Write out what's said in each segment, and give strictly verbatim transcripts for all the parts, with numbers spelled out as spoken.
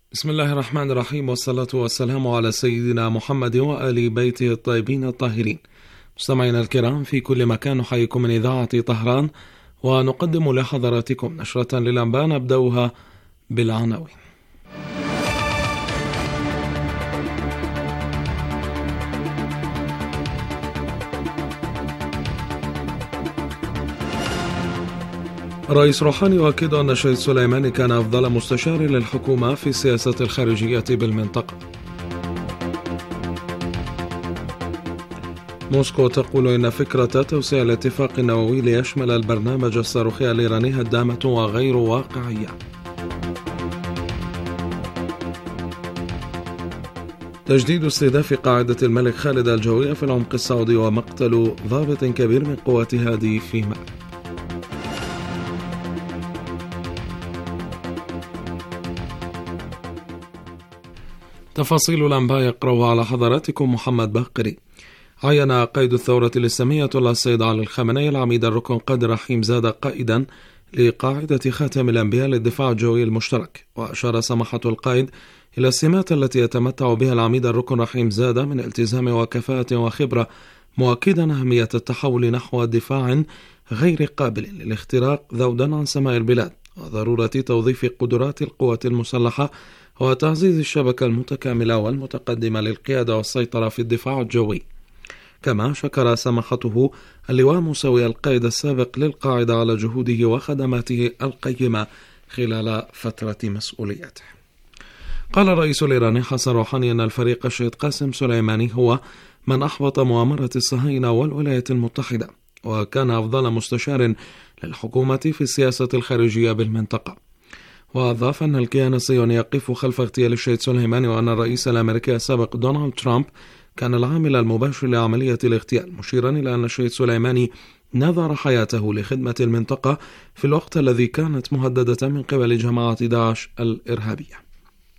بسم الله الرحمن الرحيم، والصلاة والسلام على سيدنا محمد وآل بيته الطيبين الطاهرين. مستمعينا الكرام في كل مكان، نحييكم من إذاعة طهران ونقدم لحضراتكم نشرة للأنباء نبدأها بالعناوين. الرئيس روحاني يؤكد أن الشيخ سليماني كان أفضل مستشار للحكومة في السياسة الخارجية بالمنطقة. موسكو تقول إن فكرة توسيع الاتفاق النووي ليشمل البرنامج الصاروخي الإيراني هدامة وغير واقعية. تجديد استهداف قاعدة الملك خالد الجوية في العمق السعودي ومقتل ضابط كبير من قوات هادي في مأرب. تفاصيل الأنباء يقرأها على حضراتكم محمد باقري. عين قائد الثورة الإسلامية الله السيد علي الخامنئي العميد الركن قادر رحيم زاد قائدا لقاعدة خاتم الأنبياء للدفاع الجوي المشترك، وأشار سماحة القائد إلى السمات التي يتمتع بها العميد الركن رحيم زاد من التزام وكفاءة وخبرة، مؤكدا أهمية التحول نحو دفاع غير قابل للاختراق ذودا عن سماء البلاد، وضرورة توظيف قدرات القوات المسلحة وتعزيز الشبكة المتكاملة والمتقدمة للقيادة والسيطرة في الدفاع الجوي. كما شكر سماحته اللواء موسوي القائد السابق للقاعدة على جهوده وخدماته القيمة خلال فترة مسؤوليته. قال الرئيس الإيراني حسن روحاني أن الفريق الشهيد قاسم سليماني هو من أحبط مؤامرة الصهاينة والولايات المتحدة، وكان أفضل مستشار للحكومة في السياسة الخارجية بالمنطقة. وأضاف أن الكيان الصهيوني يقف خلف اغتيال الشهيد سليماني، وأن الرئيس الأمريكي السابق دونالد ترامب كان العامل المباشر لعملية الاغتيال، مشيرا إلى أن الشهيد سليماني نذر حياته لخدمة المنطقة في الوقت الذي كانت مهددة من قبل جماعة داعش الإرهابية.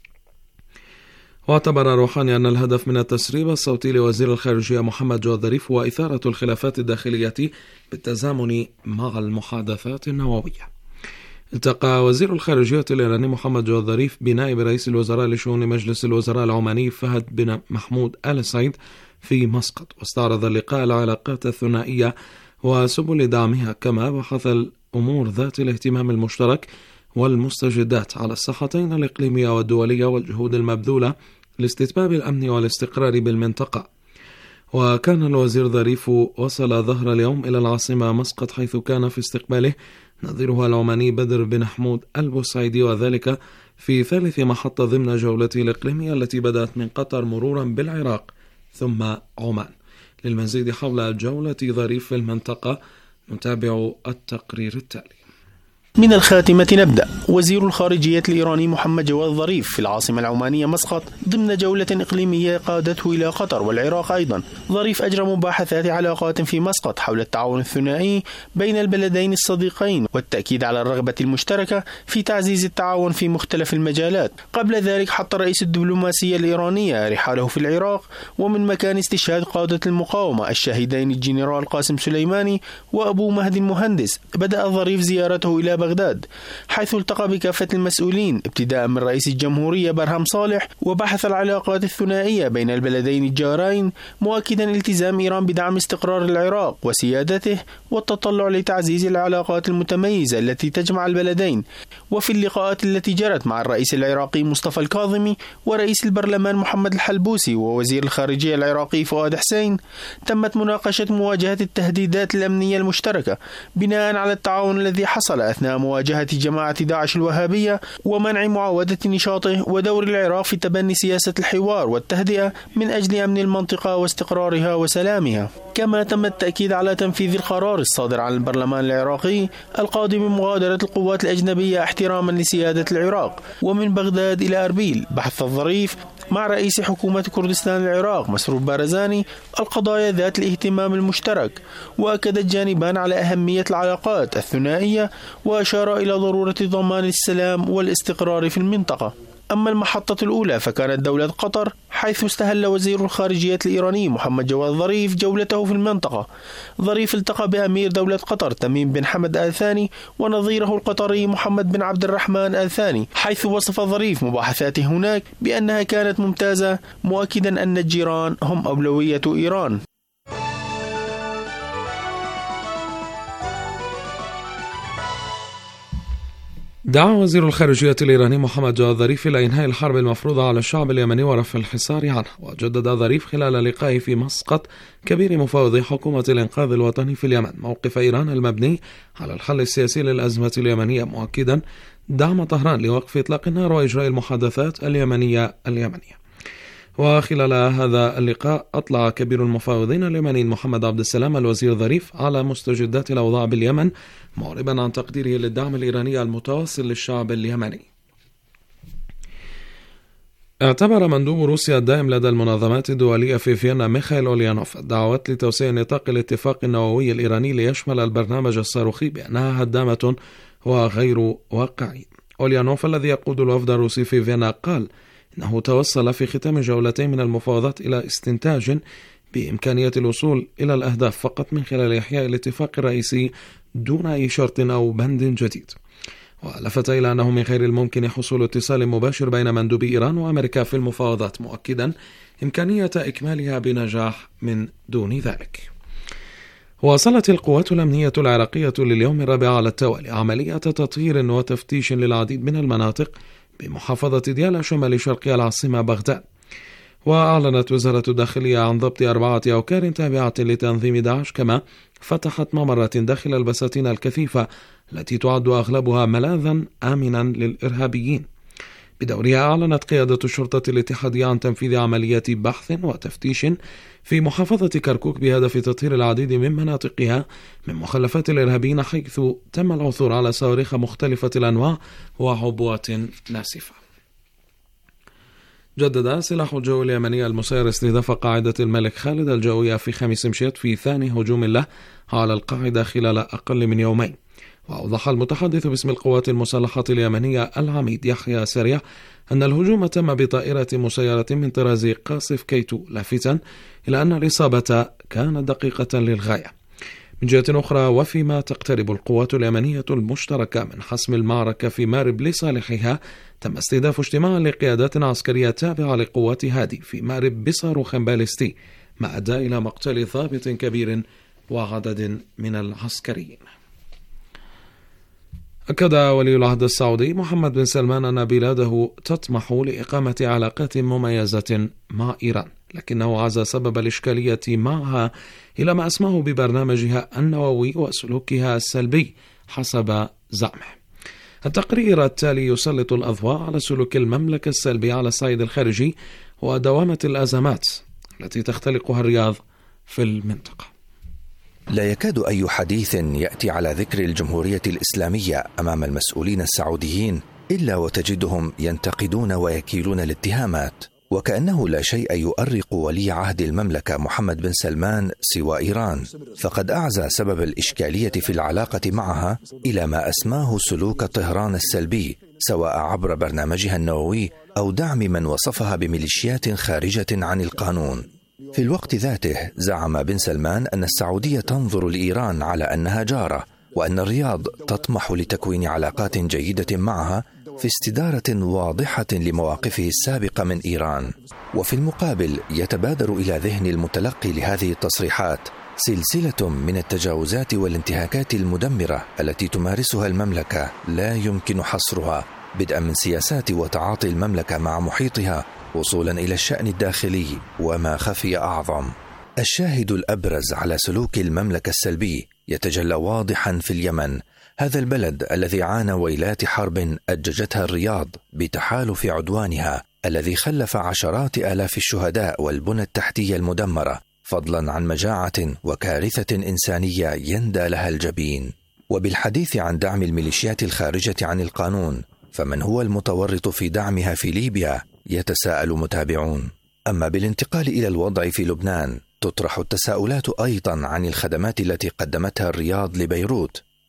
واعتبر روحاني أن الهدف من التسريب الصوتي لوزير الخارجية محمد جواد ظريف هو إثارة الخلافات الداخلية بالتزامن مع المحادثات النووية. التقى وزير الخارجية الإيراني محمد جواد ظريف بنائب رئيس الوزراء لشؤون مجلس الوزراء العماني فهد بن محمود آل سعيد في مسقط، واستعرض اللقاء العلاقات الثنائية وسبل دعمها، كما بحث الأمور ذات الاهتمام المشترك والمستجدات على الساحتين الإقليمية والدولية والجهود المبذولة لاستتباب الأمن والاستقرار بالمنطقة. وكان الوزير ظريف وصل ظهر اليوم إلى العاصمة مسقط، حيث كان في استقباله نظيرها العماني بدر بن حمود البوسعيدي، وذلك في ثالث محطة ضمن جولته الإقليمية التي بدأت من قطر مرورا بالعراق ثم عمان. للمزيد حول الجولة ظريف في المنطقة نتابع التقرير التالي. من الخاتمة نبدأ. وزير الخارجية الإيراني محمد جواد ظريف في العاصمة العمانية مسقط ضمن جولة إقليمية قادته إلى قطر والعراق أيضا. ظريف أجرى مباحثات علاقات في مسقط حول التعاون الثنائي بين البلدين الصديقين والتأكيد على الرغبة المشتركة في تعزيز التعاون في مختلف المجالات. قبل ذلك حط رئيس الدبلوماسية الإيرانية رحاله في العراق، ومن مكان استشهاد قادة المقاومة الشهيدين الجنرال قاسم سليماني وأبو مهدي المهندس بدأ ظريف زيارته إلى بغداد، حيث التقى بكافة المسؤولين ابتداء من رئيس الجمهورية برهم صالح، وبحث العلاقات الثنائية بين البلدين الجارين، مؤكدا التزام إيران بدعم استقرار العراق وسيادته والتطلع لتعزيز العلاقات المتميزة التي تجمع البلدين. وفي اللقاءات التي جرت مع الرئيس العراقي مصطفى الكاظمي ورئيس البرلمان محمد الحلبوسي ووزير الخارجية العراقي فؤاد حسين، تمت مناقشة مواجهة التهديدات الأمنية المشتركة بناء على التعاون الذي حصل أثناء مواجهة جماعة داعش الوهابية ومنع معاودة نشاطه، ودور العراق في تبني سياسة الحوار والتهدئة من أجل أمن المنطقة واستقرارها وسلامها. كما تم التأكيد على تنفيذ القرار الصادر عن البرلمان العراقي القادم بمغادرة القوات الأجنبية احتراما لسيادة العراق. ومن بغداد إلى أربيل بحث الظريف مع رئيس حكومة كردستان العراق مسرور بارزاني القضايا ذات الاهتمام المشترك، وأكد الجانبان على أهمية العلاقات الثنائية، وأشار إلى ضرورة ضمان السلام والاستقرار في المنطقة. أما المحطة الأولى فكانت دولة قطر، حيث استهل وزير الخارجية الإيراني محمد جواد ظريف جولته في المنطقة. ظريف التقى بأمير دولة قطر تميم بن حمد آل ثاني ونظيره القطري محمد بن عبد الرحمن آل ثاني، حيث وصف ظريف مباحثاته هناك بأنها كانت ممتازة، مؤكدا أن الجيران هم أولوية إيران. دعا وزير الخارجية الإيراني محمد جواد ظريف إلى إنهاء الحرب المفروضة على الشعب اليمني ورفع الحصار عنه. وجدد ظريف خلال لقائه في مسقط كبير مفوضي حكومة الإنقاذ الوطني في اليمن موقف إيران المبني على الحل السياسي للأزمة اليمنية، مؤكدا دعم طهران لوقف إطلاق النار وإجراء المحادثات اليمنية اليمنية. وخلال هذا اللقاء أطلع كبير المفاوضين اليمنيين محمد عبد السلام الوزير ظريف على مستجدات الأوضاع باليمن، معربا عن تقديره للدعم الإيراني المتواصل للشعب اليمني. اعتبر مندوب روسيا الدائم لدى المنظمات الدولية في فيينا ميخائيل أوليانوف الدعوات لتوسيع نطاق الاتفاق النووي الإيراني ليشمل البرنامج الصاروخي بأنها هدامة وغير واقعي. أوليانوف الذي يقود الوفد الروسي في فيينا قال إنه توصل في ختام جولتين من المفاوضات إلى استنتاج بإمكانية الوصول إلى الأهداف فقط من خلال إحياء الاتفاق الرئيسي دون أي شرط أو بند جديد. ولفت إلى أنه من غير الممكن حصول اتصال مباشر بين مندوبي إيران وأمريكا في المفاوضات، مؤكدا إمكانية إكمالها بنجاح من دون ذلك. واصلت القوات الأمنية العراقية لليوم الرابع على التوالي عملية تطهير وتفتيش للعديد من المناطق بمحافظة ديالا شمال شرق العاصمة بغداد. وأعلنت وزارة الداخلية عن ضبط أربعة أوكار تابعة لتنظيم داعش، كما فتحت ممرات داخل البساتين الكثيفة التي تعد أغلبها ملاذا آمنا للإرهابيين. بدورها أعلنت قيادة الشرطة الاتحادية عن تنفيذ عمليات بحث وتفتيش في محافظة كركوك بهدف تطهير العديد من مناطقها من مخلفات الإرهابيين، حيث تم العثور على صواريخ مختلفة الأنواع وعبوات ناسفة. جدد سلاح الجو اليمني المسير استهداف قاعدة الملك خالد الجوية في خميس مشيط في ثاني هجوم له على القاعدة خلال أقل من يومين. وأوضح المتحدث باسم القوات المسلحة اليمنية العميد يحيى سريع أن الهجوم تم بطائرة مسيرة من طراز قاصف كيتو، لافتا إلى أن الإصابة كانت دقيقة للغاية. من جهة أخرى، وفيما تقترب القوات اليمنية المشتركة من حسم المعركة في مارب لصالحها، تم استهداف اجتماع لقيادات عسكرية تابعة لقوات هادي في مارب بصاروخ باليستي، ما أدى إلى مقتل ضابط كبير وعدد من العسكريين. أكد ولي العهد السعودي محمد بن سلمان أن بلاده تطمح لإقامة علاقات مميزة مع إيران، لكنه عزى سبب الإشكالية معها إلى ما أسماه ببرنامجها النووي وسلوكها السلبي حسب زعمه. التقرير التالي يسلط الأضواء على سلوك المملكة السلبي على الصعيد الخارجي ودوامة الأزمات التي تختلقها الرياض في المنطقة. لا يكاد أي حديث يأتي على ذكر الجمهورية الإسلامية أمام المسؤولين السعوديين إلا وتجدهم ينتقدون ويكيلون الاتهامات، وكأنه لا شيء يؤرق ولي عهد المملكة محمد بن سلمان سوى إيران، فقد أعزى سبب الإشكالية في العلاقة معها إلى ما أسماه سلوك طهران السلبي، سواء عبر برنامجها النووي أو دعم من وصفها بميليشيات خارجة عن القانون. في الوقت ذاته زعم بن سلمان أن السعودية تنظر لإيران على أنها جارة، وأن الرياض تطمح لتكوين علاقات جيدة معها في استدارة واضحة لمواقفه السابقة من إيران. وفي المقابل يتبادر إلى ذهن المتلقي لهذه التصريحات سلسلة من التجاوزات والانتهاكات المدمرة التي تمارسها المملكة لا يمكن حصرها، بدءا من سياسات وتعاطي المملكة مع محيطها وصولا إلى الشأن الداخلي وما خفي أعظم. الشاهد الأبرز على سلوك المملكة السلبي يتجلى واضحا في اليمن، هذا البلد الذي عانى ويلات حرب أججتها الرياض بتحالف عدوانها الذي خلف عشرات آلاف الشهداء والبنى التحتية المدمرة، فضلا عن مجاعة وكارثة إنسانية يندى لها الجبين. وبالحديث عن دعم الميليشيات الخارجة عن القانون، فمن هو المتورط في دعمها في ليبيا؟ يتساءل متابعون. أما بالانتقال إلى الوضع في لبنان، تطرح التساؤلات أيضا عن الخدمات التي قدمتها الرياض لبيروت،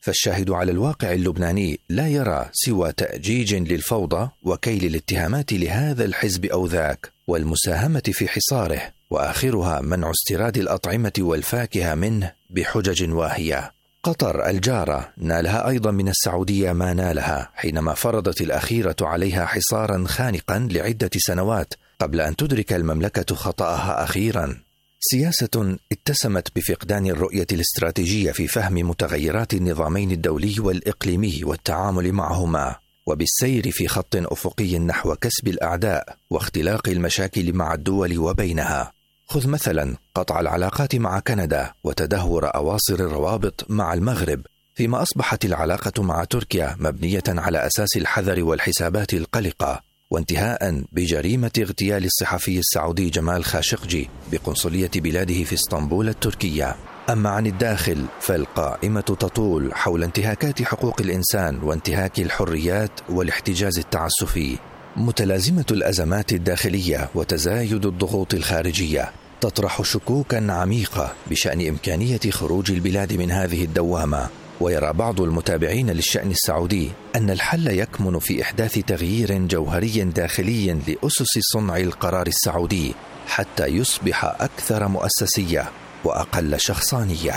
فالشاهد على الواقع اللبناني لا يرى سوى تأجيج للفوضى وكيل الاتهامات لهذا الحزب أو ذاك والمساهمة في حصاره، وآخرها منع استيراد الأطعمة والفاكهة منه بحجج واهية. قطر الجارة نالها أيضا من السعودية ما نالها حينما فرضت الأخيرة عليها حصارا خانقا لعدة سنوات قبل أن تدرك المملكة خطأها أخيرا. سياسة اتسمت بفقدان الرؤية الاستراتيجية في فهم متغيرات النظامين الدولي والإقليمي والتعامل معهما، وبالسير في خط أفقي نحو كسب الأعداء واختلاق المشاكل مع الدول وبينها. خذ مثلا قطع العلاقات مع كندا وتدهور أواصر الروابط مع المغرب، فيما أصبحت العلاقة مع تركيا مبنية على أساس الحذر والحسابات القلقة، وانتهاء بجريمة اغتيال الصحفي السعودي جمال خاشقجي بقنصلية بلاده في اسطنبول التركية. أما عن الداخل فالقائمة تطول حول انتهاكات حقوق الإنسان وانتهاك الحريات والاحتجاز التعسفي. متلازمة الأزمات الداخلية وتزايد الضغوط الخارجية تطرح شكوكا عميقة بشأن إمكانية خروج البلاد من هذه الدوامة. ويرى بعض المتابعين للشأن السعودي أن الحل يكمن في إحداث تغيير جوهري داخلي لأسس صنع القرار السعودي حتى يصبح أكثر مؤسسية وأقل شخصانية.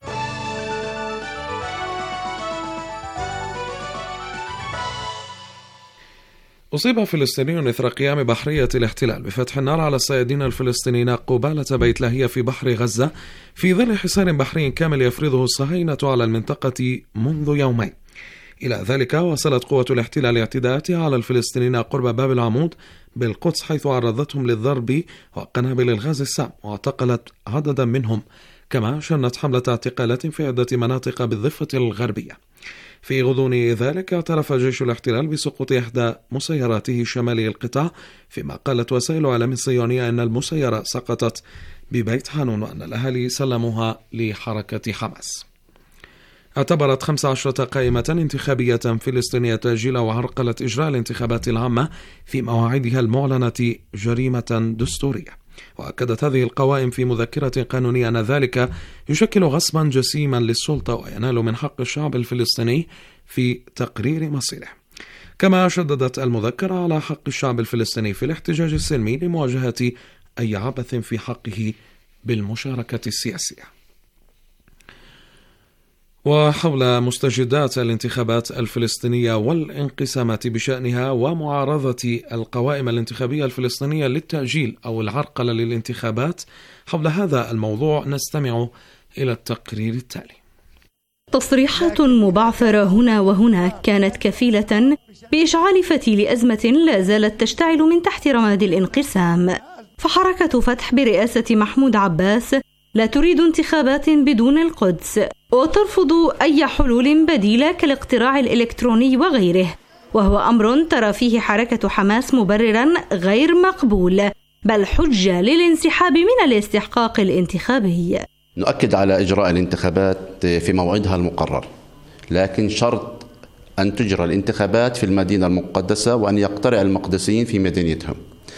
أصيب فلسطيني إثر قيام بحرية الاحتلال بفتح النار على الصيادين الفلسطينيين قبالة بيت لاهية في بحر غزة في ظل حصار بحري كامل يفرضه الصهاينة على المنطقة منذ يومين. إلى ذلك وصلت قوة الاحتلال اعتداءاتها على الفلسطينيين قرب باب العمود بالقدس، حيث عرضتهم للضرب وقنابل الغاز السام واعتقلت عددا منهم، كما شنت حملة اعتقالات في عدة مناطق بالضفة الغربية. في غضون ذلك اعترف جيش الاحتلال بسقوط إحدى مسيراته شمالي القطاع، فيما قالت وسائل إعلام صهيونية أن المسيرة سقطت ببيت حانون وأن الأهالي سلموها لحركة حماس. اعتبرت خمس عشرة قائمة انتخابية فلسطينية تأجيل وعرقلة إجراء الانتخابات العامة في مواعيدها المعلنة جريمة دستورية. وأكدت هذه القوائم في مذكرة قانونية أن ذلك يشكل غصبا جسيما للسلطة وينال من حق الشعب الفلسطيني في تقرير مصيره. كما شددت المذكرة على حق الشعب الفلسطيني في الاحتجاج السلمي لمواجهة أي عبث في حقه بالمشاركة السياسية. وحول مستجدات الانتخابات الفلسطينية والانقسامات بشأنها ومعارضة القوائم الانتخابية الفلسطينية للتأجيل أو العرقلة للانتخابات، حول هذا الموضوع نستمع إلى التقرير التالي. تصريحات مبعثرة هنا وهناك كانت كفيلة بإشعال فتيل أزمة لا زالت تشتعل من تحت رماد الانقسام. فحركة فتح برئاسة محمود عباس لا تريد انتخابات بدون القدس، وترفض أي حلول بديلة كالاقتراع الإلكتروني وغيره، وهو أمر ترى فيه حركة حماس مبررا غير مقبول، بل حجة للانسحاب من الاستحقاق الانتخابي. نؤكد على إجراء الانتخابات في موعدها المقرر، لكن شرط أن تجرى الانتخابات في المدينة المقدسة وأن يقترع المقدسيين في مدينتهم.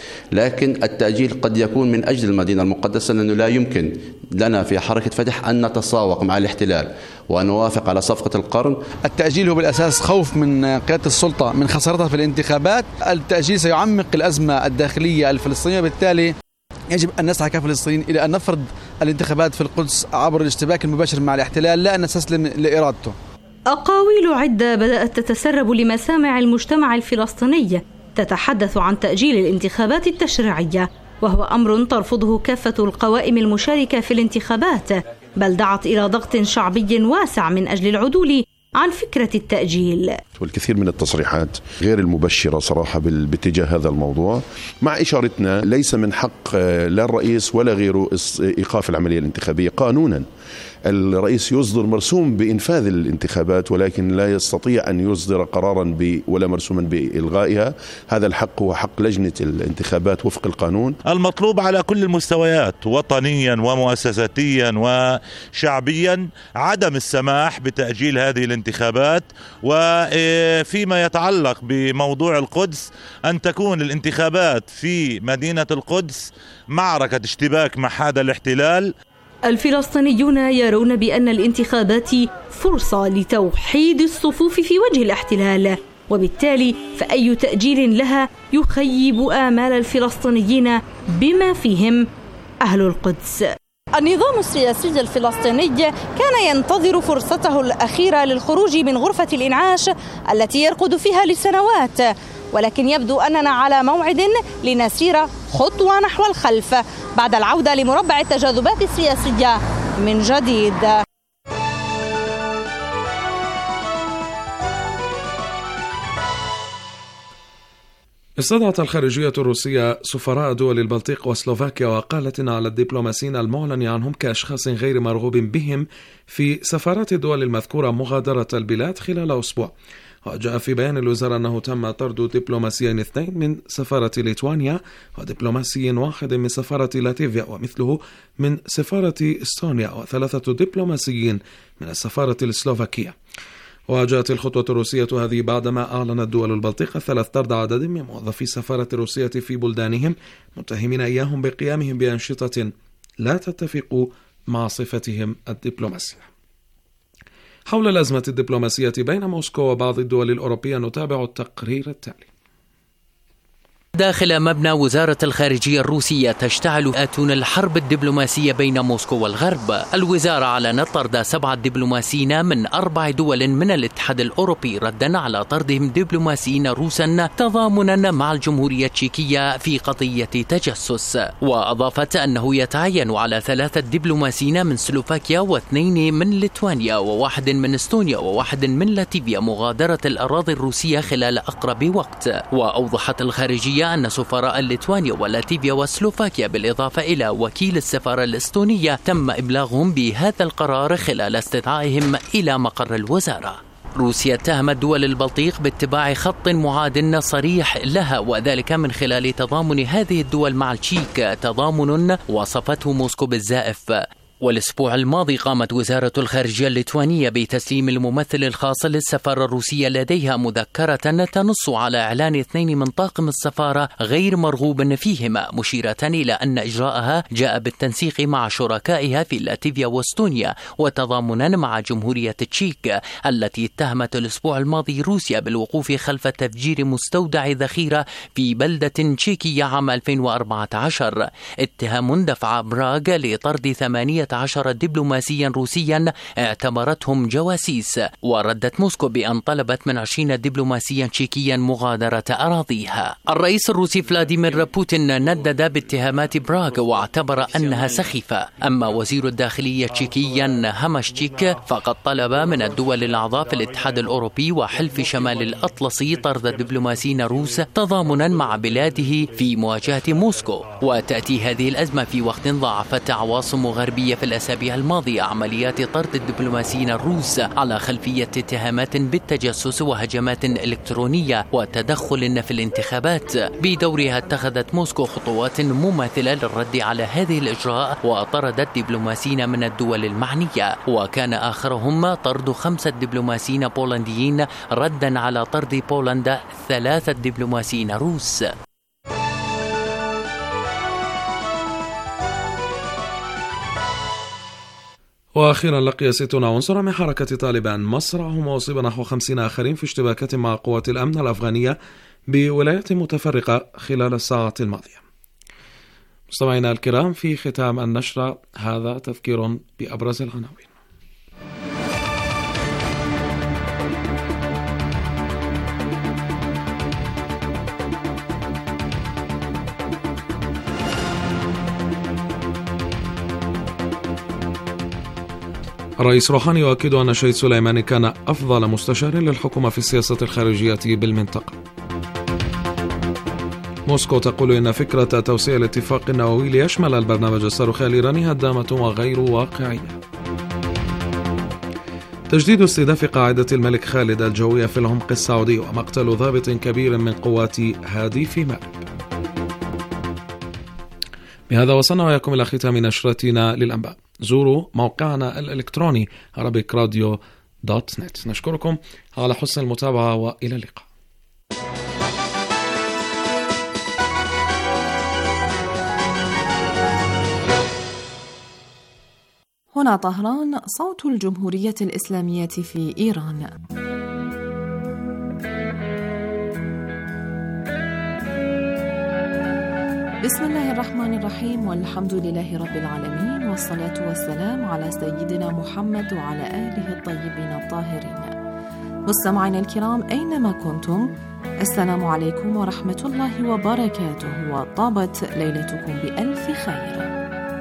لكن التأجيل قد يكون من أجل المدينة المقدسة، لأنه لا يمكن لنا في حركة فتح أن نتساوق مع الاحتلال وأن نوافق على صفقة القرن. التأجيل هو بالأساس خوف من قيادة السلطة من خسارتها في الانتخابات. التأجيل سيعمق الأزمة الداخلية الفلسطينية، بالتالي يجب أن نسعى كفلسطين إلى أن نفرض الانتخابات في القدس عبر الاشتباك المباشر مع الاحتلال، لا أن نستسلم لإرادته. أقاويل عدة بدأت تتسرب لمسامع المجتمع الفلسطيني تتحدث عن تأجيل الانتخابات التشريعية، وهو أمر ترفضه كافة القوائم المشاركة في الانتخابات، بل دعت إلى ضغط شعبي واسع من أجل العدول عن فكرة التأجيل. والكثير من التصريحات غير المبشرة صراحة باتجاه هذا الموضوع، مع إشارتنا ليس من حق لا الرئيس ولا غيره إيقاف العملية الانتخابية قانونا. الرئيس يصدر مرسوم بإنفاذ الانتخابات، ولكن لا يستطيع أن يصدر قرارا ولا مرسوما بإلغائها. هذا الحق هو حق لجنة الانتخابات وفق القانون. المطلوب على كل المستويات وطنيا ومؤسساتيا وشعبيا عدم السماح بتأجيل هذه الانتخابات، وفيما يتعلق بموضوع القدس أن تكون الانتخابات في مدينة القدس معركة اشتباك مع هذا الاحتلال. الفلسطينيون يرون بأن الانتخابات فرصة لتوحيد الصفوف في وجه الاحتلال، وبالتالي فأي تأجيل لها يخيب آمال الفلسطينيين بما فيهم أهل القدس. النظام السياسي الفلسطيني كان ينتظر فرصته الأخيرة للخروج من غرفة الإنعاش التي يرقد فيها لسنوات، ولكن يبدو أننا على موعد لنسير خطوة نحو الخلف بعد العودة لمربع التجاذبات السياسية من جديد. استدعت الخارجية الروسية سفراء دول البلطيق وسلوفاكيا، وقالت إن على الدبلوماسيين المعلن عنهم كأشخاص غير مرغوب بهم في سفارات الدول المذكورة مغادرة البلاد خلال أسبوع. وجاء في بيان الوزارة أنه تم طرد دبلوماسيين اثنين من سفارة ليتوانيا ودبلوماسي واحد من سفارة لاتفيا ومثله من سفارة إستونيا وثلاثة دبلوماسيين من السفارة السلوفاكية. وجاءت الخطوة الروسية هذه بعدما أعلنت دول البلطيق الثلاث طرد عدد من موظفي السفارة الروسية في بلدانهم، متهمين إياهم بقيامهم بأنشطة لا تتفق مع صفتهم الدبلوماسية. حول الأزمة الدبلوماسية بين موسكو وبعض الدول الأوروبية نتابع التقرير التالي. داخل مبنى وزارة الخارجية الروسية تشتعل آتون الحرب الدبلوماسية بين موسكو والغرب. الوزارة أعلنت طرد سبعة دبلوماسيين من أربع دول من الاتحاد الأوروبي ردا على طردهم دبلوماسيين روسا تضامنا مع الجمهورية التشيكية في قضية تجسس. وأضافت أنه يتعين على ثلاثة دبلوماسيين من سلوفاكيا واثنين من ليتوانيا وواحد من استونيا وواحد من لاتفيا مغادرة الأراضي الروسية خلال أقرب وقت. وأوضحت الخارجية أن سفراء الليتوانيا ولاتفيا وسلوفاكيا بالإضافة إلى وكيل السفارة الإستونية تم إبلاغهم بهذا القرار خلال استدعائهم إلى مقر الوزارة. روسيا اتهمت دول البلطيق باتباع خط معاد صريح لها، وذلك من خلال تضامن هذه الدول مع التشيك، تضامن وصفته موسكو بالزائف. والأسبوع الماضي قامت وزارة الخارجية الليتوانية بتسليم الممثل الخاص للسفارة الروسية لديها مذكرة تنص على إعلان اثنين من طاقم السفارة غير مرغوب فيهما، مشيرة إلى أن إجراءها جاء بالتنسيق مع شركائها في لاتفيا واستونيا وتضامنا مع جمهورية التشيك التي اتهمت الأسبوع الماضي روسيا بالوقوف خلف تفجير مستودع ذخيرة في بلدة تشيكية عام ألفين وأربعة عشر، اتهام دفع براغ لطرد ثمانية عشر دبلوماسيا روسيا اعتبرتهم جواسيس. وردت موسكو بأن طلبت من عشرين دبلوماسيا تشيكيا مغادرة أراضيها. الرئيس الروسي فلاديمير بوتين ندد باتهامات براغ واعتبر أنها سخيفة. أما وزير الداخلية التشيكي هامشتشيك فقد طلب من الدول الأعضاء في الاتحاد الأوروبي وحلف شمال الأطلسي طرد دبلوماسيين روس تضامنا مع بلاده في مواجهة موسكو. وتأتي هذه الأزمة في وقت ضاعفت عواصم غربية في الأسابيع الماضية عمليات طرد الدبلوماسيين الروس على خلفية اتهامات بالتجسس وهجمات إلكترونية وتدخل في الانتخابات. بدورها اتخذت موسكو خطوات مماثلة للرد على هذه الإجراء وطردت دبلوماسيين من الدول المعنية، وكان آخرهم طرد خمسة دبلوماسيين بولنديين ردا على طرد بولندا ثلاثة دبلوماسيين روس. وأخيرا لقي ستون عنصرا من حركة طالبان مصرعهم وأصيب نحو خمسين آخرين في اشتباكات مع قوات الأمن الأفغانية بولايات متفرقة خلال الساعات الماضية. مستمعينا الكرام، في ختام النشرة هذا تذكير بأبرز العناوين. الرئيس روحاني يؤكد أن الشهيد سليماني كان أفضل مستشار للحكومة في السياسة الخارجية بالمنطقة. موسكو تقول إن فكرة توسيع الاتفاق النووي ليشمل البرنامج الصاروخي الإيراني هدامة وغير واقعية. تجديد استهداف قاعدة الملك خالد الجوية في العمق السعودي ومقتل ضابط كبير من قوات هادي في مأرب. بهذا وصلنا وإياكم إلى ختام نشرتنا للأنباء. زوروا موقعنا الإلكتروني arabic radio دوت نت. نشكركم على حسن المتابعة وإلى اللقاء. هنا طهران، صوت الجمهورية الإسلامية في إيران. بسم الله الرحمن الرحيم، والحمد لله رب العالمين، والصلاة والسلام على سيدنا محمد وعلى آله الطيبين الطاهرين. مستمعينا الكرام أينما كنتم، السلام عليكم ورحمة الله وبركاته، وطابت ليلتكم بألف خير.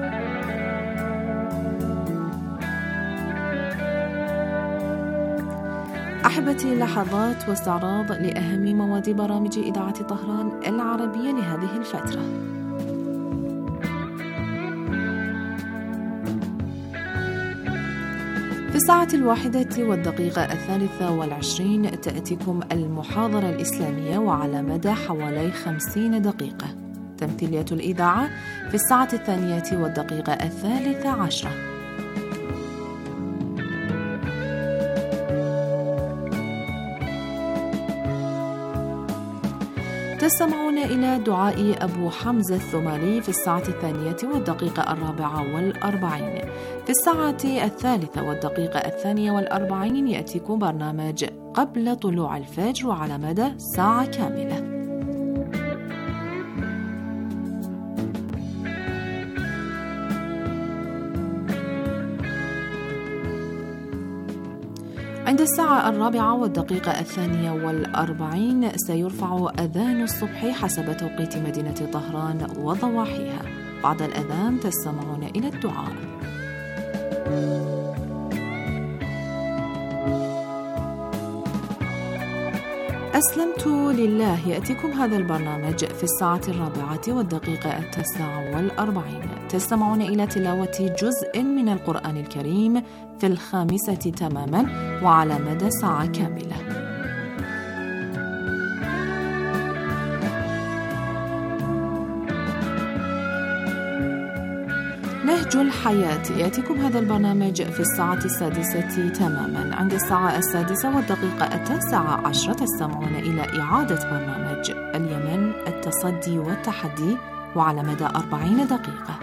أحبتي، لحظات واستعراض لأهم مواد برامج إذاعة طهران العربية لهذه الفترة. في الساعة الواحدة والدقيقة الثالثة والعشرين تأتيكم المحاضرة الإسلامية وعلى مدى حوالي خمسين دقيقة. تمثيلية الإذاعة في الساعة الثانية والدقيقة الثالثة عشرة. تستمعون إلى دعاء أبو حمزة الثمالي في الساعة الثانية والدقيقة الرابعة والأربعين. في الساعة الثالثة والدقيقة الثانية والأربعين يأتيكم برنامج قبل طلوع الفجر وعلى مدى ساعة كاملة. عند الساعة الرابعة والدقيقة الثانية والأربعين سيرفع أذان الصبح حسب توقيت مدينة طهران وضواحيها. بعد الأذان تستمعون إلى الدعاء. أسلمت لله يأتيكم هذا البرنامج في الساعة الرابعة والدقيقة التاسعة والأربعين. تستمعون إلى تلاوة جزء من القرآن الكريم في الخامسة تماما وعلى مدى ساعة كاملة. نهج الحياة يأتيكم هذا البرنامج في الساعة السادسة تماما. عند الساعة السادسة والدقيقة التاسعة عشرة تستمعون إلى إعادة برنامج اليمن التصدي والتحدي وعلى مدى أربعين دقيقة.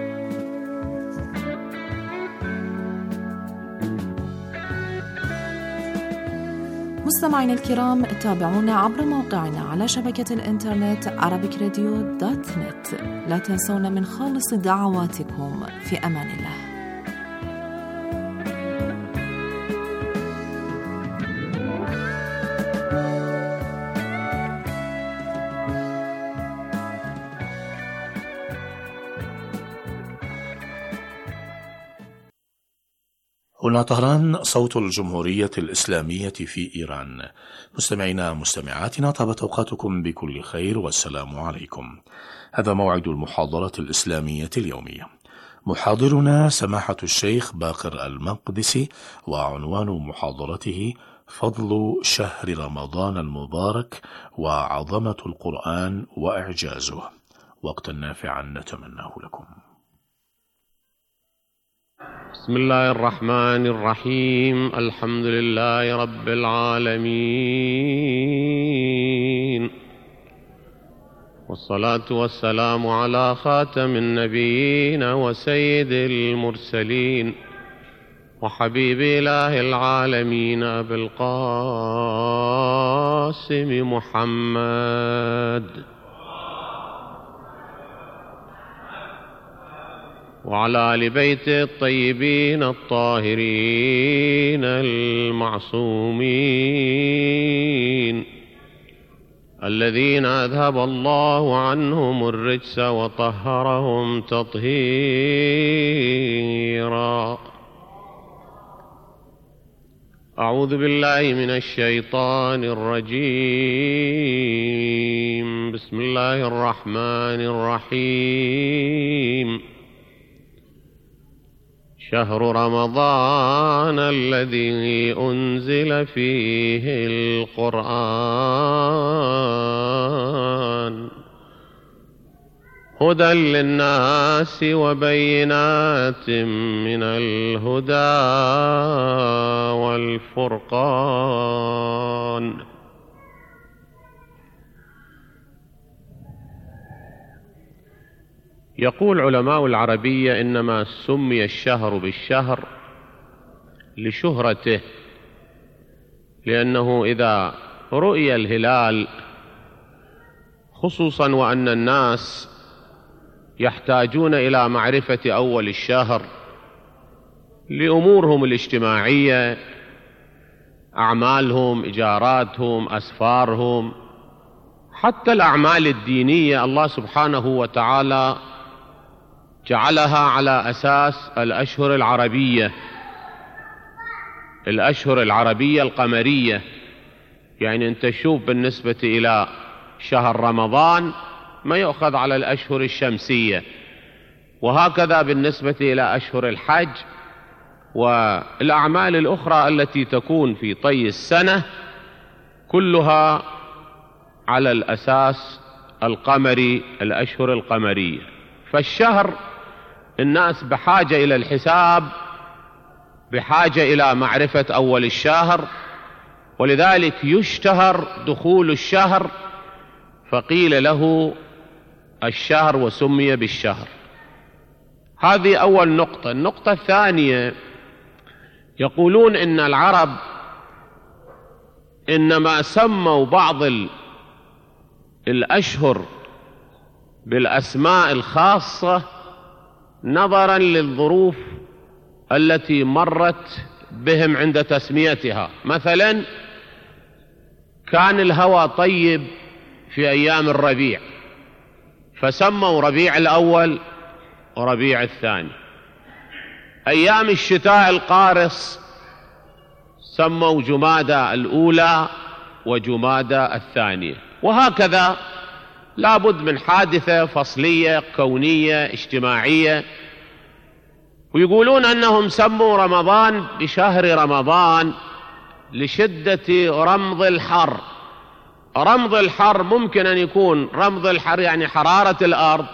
مستمعينا الكرام، تابعونا عبر موقعنا على شبكة الإنترنت عربيك راديو دوت نت. لا تنسونا من خالص دعواتكم. في أمان الله. هنا طهران، صوت الجمهورية الإسلامية في إيران. مستمعينا مستمعاتنا، طابت أوقاتكم بكل خير والسلام عليكم. هذا موعد المحاضرة الإسلامية اليومية. محاضرنا سماحة الشيخ باقر المقدسي، وعنوان محاضرته فضل شهر رمضان المبارك وعظمة القرآن وإعجازه. وقتا نافعا نتمناه لكم. بسم الله الرحمن الرحيم. الحمد لله رب العالمين، والصلاة والسلام على خاتم النبيين وسيد المرسلين وحبيب إله العالمين أبي القاسم محمد وعلى آل بيته الطيبين الطاهرين المعصومين الذين أذهب الله عنهم الرجس وطهرهم تطهيرا. أعوذ بالله من الشيطان الرجيم. بسم الله الرحمن الرحيم. شهر رمضان الذي أنزل فيه القرآن هدى للناس وبينات من الهدى والفرقان يقول علماء العربية إنما سمي الشهر بالشهر لشهرته، لأنه إذا رؤي الهلال، خصوصا وأن الناس يحتاجون إلى معرفة أول الشهر لأمورهم الاجتماعية، أعمالهم، إجاراتهم، أسفارهم، حتى الأعمال الدينية الله سبحانه وتعالى جعلها على أساس الأشهر العربية، الأشهر العربية القمرية. يعني أنت شوف بالنسبة إلى شهر رمضان ما يؤخذ على الأشهر الشمسية، وهكذا بالنسبة إلى أشهر الحج والأعمال الأخرى التي تكون في طي السنة، كلها على الأساس القمري، الأشهر القمرية. فالشهر الناس بحاجة إلى الحساب، بحاجة إلى معرفة أول الشهر، ولذلك يشتهر دخول الشهر فقيل له الشهر وسمي بالشهر. هذه أول نقطة. النقطة الثانية، يقولون إن العرب إنما سموا بعض الأشهر بالأسماء الخاصة نظرا للظروف التي مرت بهم عند تسميتها. مثلا كان الهوى طيب في أيام الربيع فسموا ربيع الأول وربيع الثاني. أيام الشتاء القارص سموا جمادى الأولى وجمادى الثانية، وهكذا لابد من حادثة فصلية كونية اجتماعية. ويقولون أنهم سموا رمضان بشهر رمضان لشدة رمض الحر. رمض الحر ممكن أن يكون رمض الحر يعني حرارة الأرض،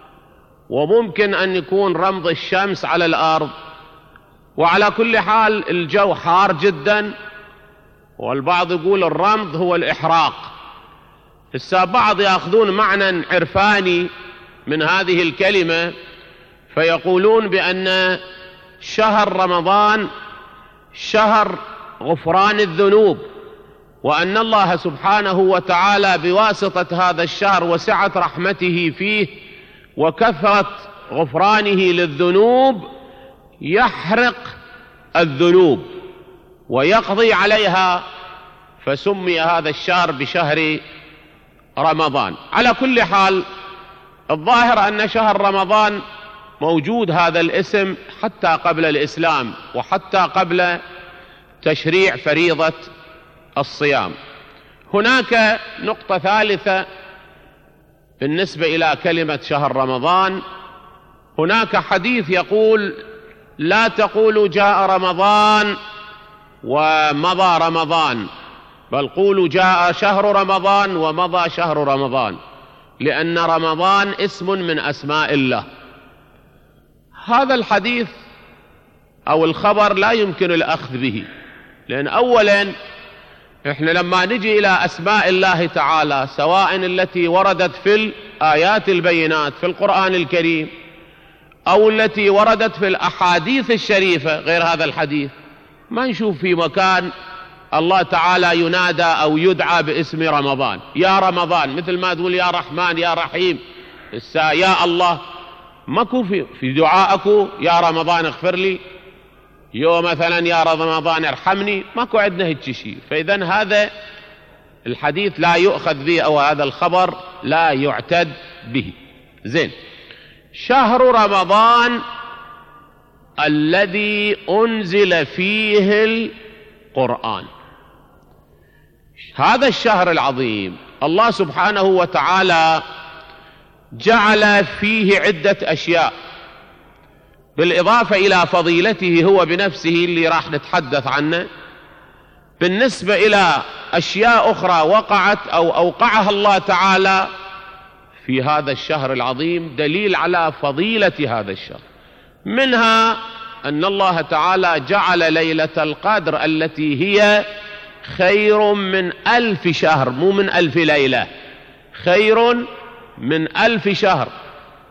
وممكن أن يكون رمض الشمس على الأرض، وعلى كل حال الجو حار جدا، والبعض يقول الرمض هو الإحراق. هسه بعض يأخذون معنى عرفاني من هذه الكلمة فيقولون بأن شهر رمضان شهر غفران الذنوب، وأن الله سبحانه وتعالى بواسطة هذا الشهر وسعة رحمته فيه وكثرة غفرانه للذنوب يحرق الذنوب ويقضي عليها، فسمي هذا الشهر بشهر رمضان. على كل حال الظاهر أن شهر رمضان موجود هذا الاسم حتى قبل الإسلام وحتى قبل تشريع فريضة الصيام. هناك نقطة ثالثة بالنسبة إلى كلمة شهر رمضان. هناك حديث يقول: لا تقولوا جاء رمضان ومضى رمضان، بل قولوا جاء شهر رمضان ومضى شهر رمضان، لأن رمضان اسم من أسماء الله. هذا الحديث أو الخبر لا يمكن الأخذ به، لأن أولا إحنا لما نجي إلى أسماء الله تعالى سواء التي وردت في الآيات البينات في القرآن الكريم أو التي وردت في الأحاديث الشريفة غير هذا الحديث، ما نشوف في مكان الله تعالى ينادى أو يدعى باسم رمضان. يا رمضان مثل ما تقول يا رحمن يا رحيم، يا الله ماكو في, في دعائكو يا رمضان اغفر لي، يو مثلا يا رمضان ارحمني، ماكو عندنا هيك شيء. فإذا هذا الحديث لا يؤخذ به أو هذا الخبر لا يعتد به. زين، شهر رمضان الذي أنزل فيه القرآن، هذا الشهر العظيم الله سبحانه وتعالى جعل فيه عدة أشياء، بالإضافة إلى فضيلته هو بنفسه اللي راح نتحدث عنه، بالنسبة إلى أشياء أخرى وقعت أو أوقعها الله تعالى في هذا الشهر العظيم دليل على فضيلة هذا الشهر. منها أن الله تعالى جعل ليلة القدر التي هي خير من ألف شهر، مو من ألف ليلة، خير من ألف شهر،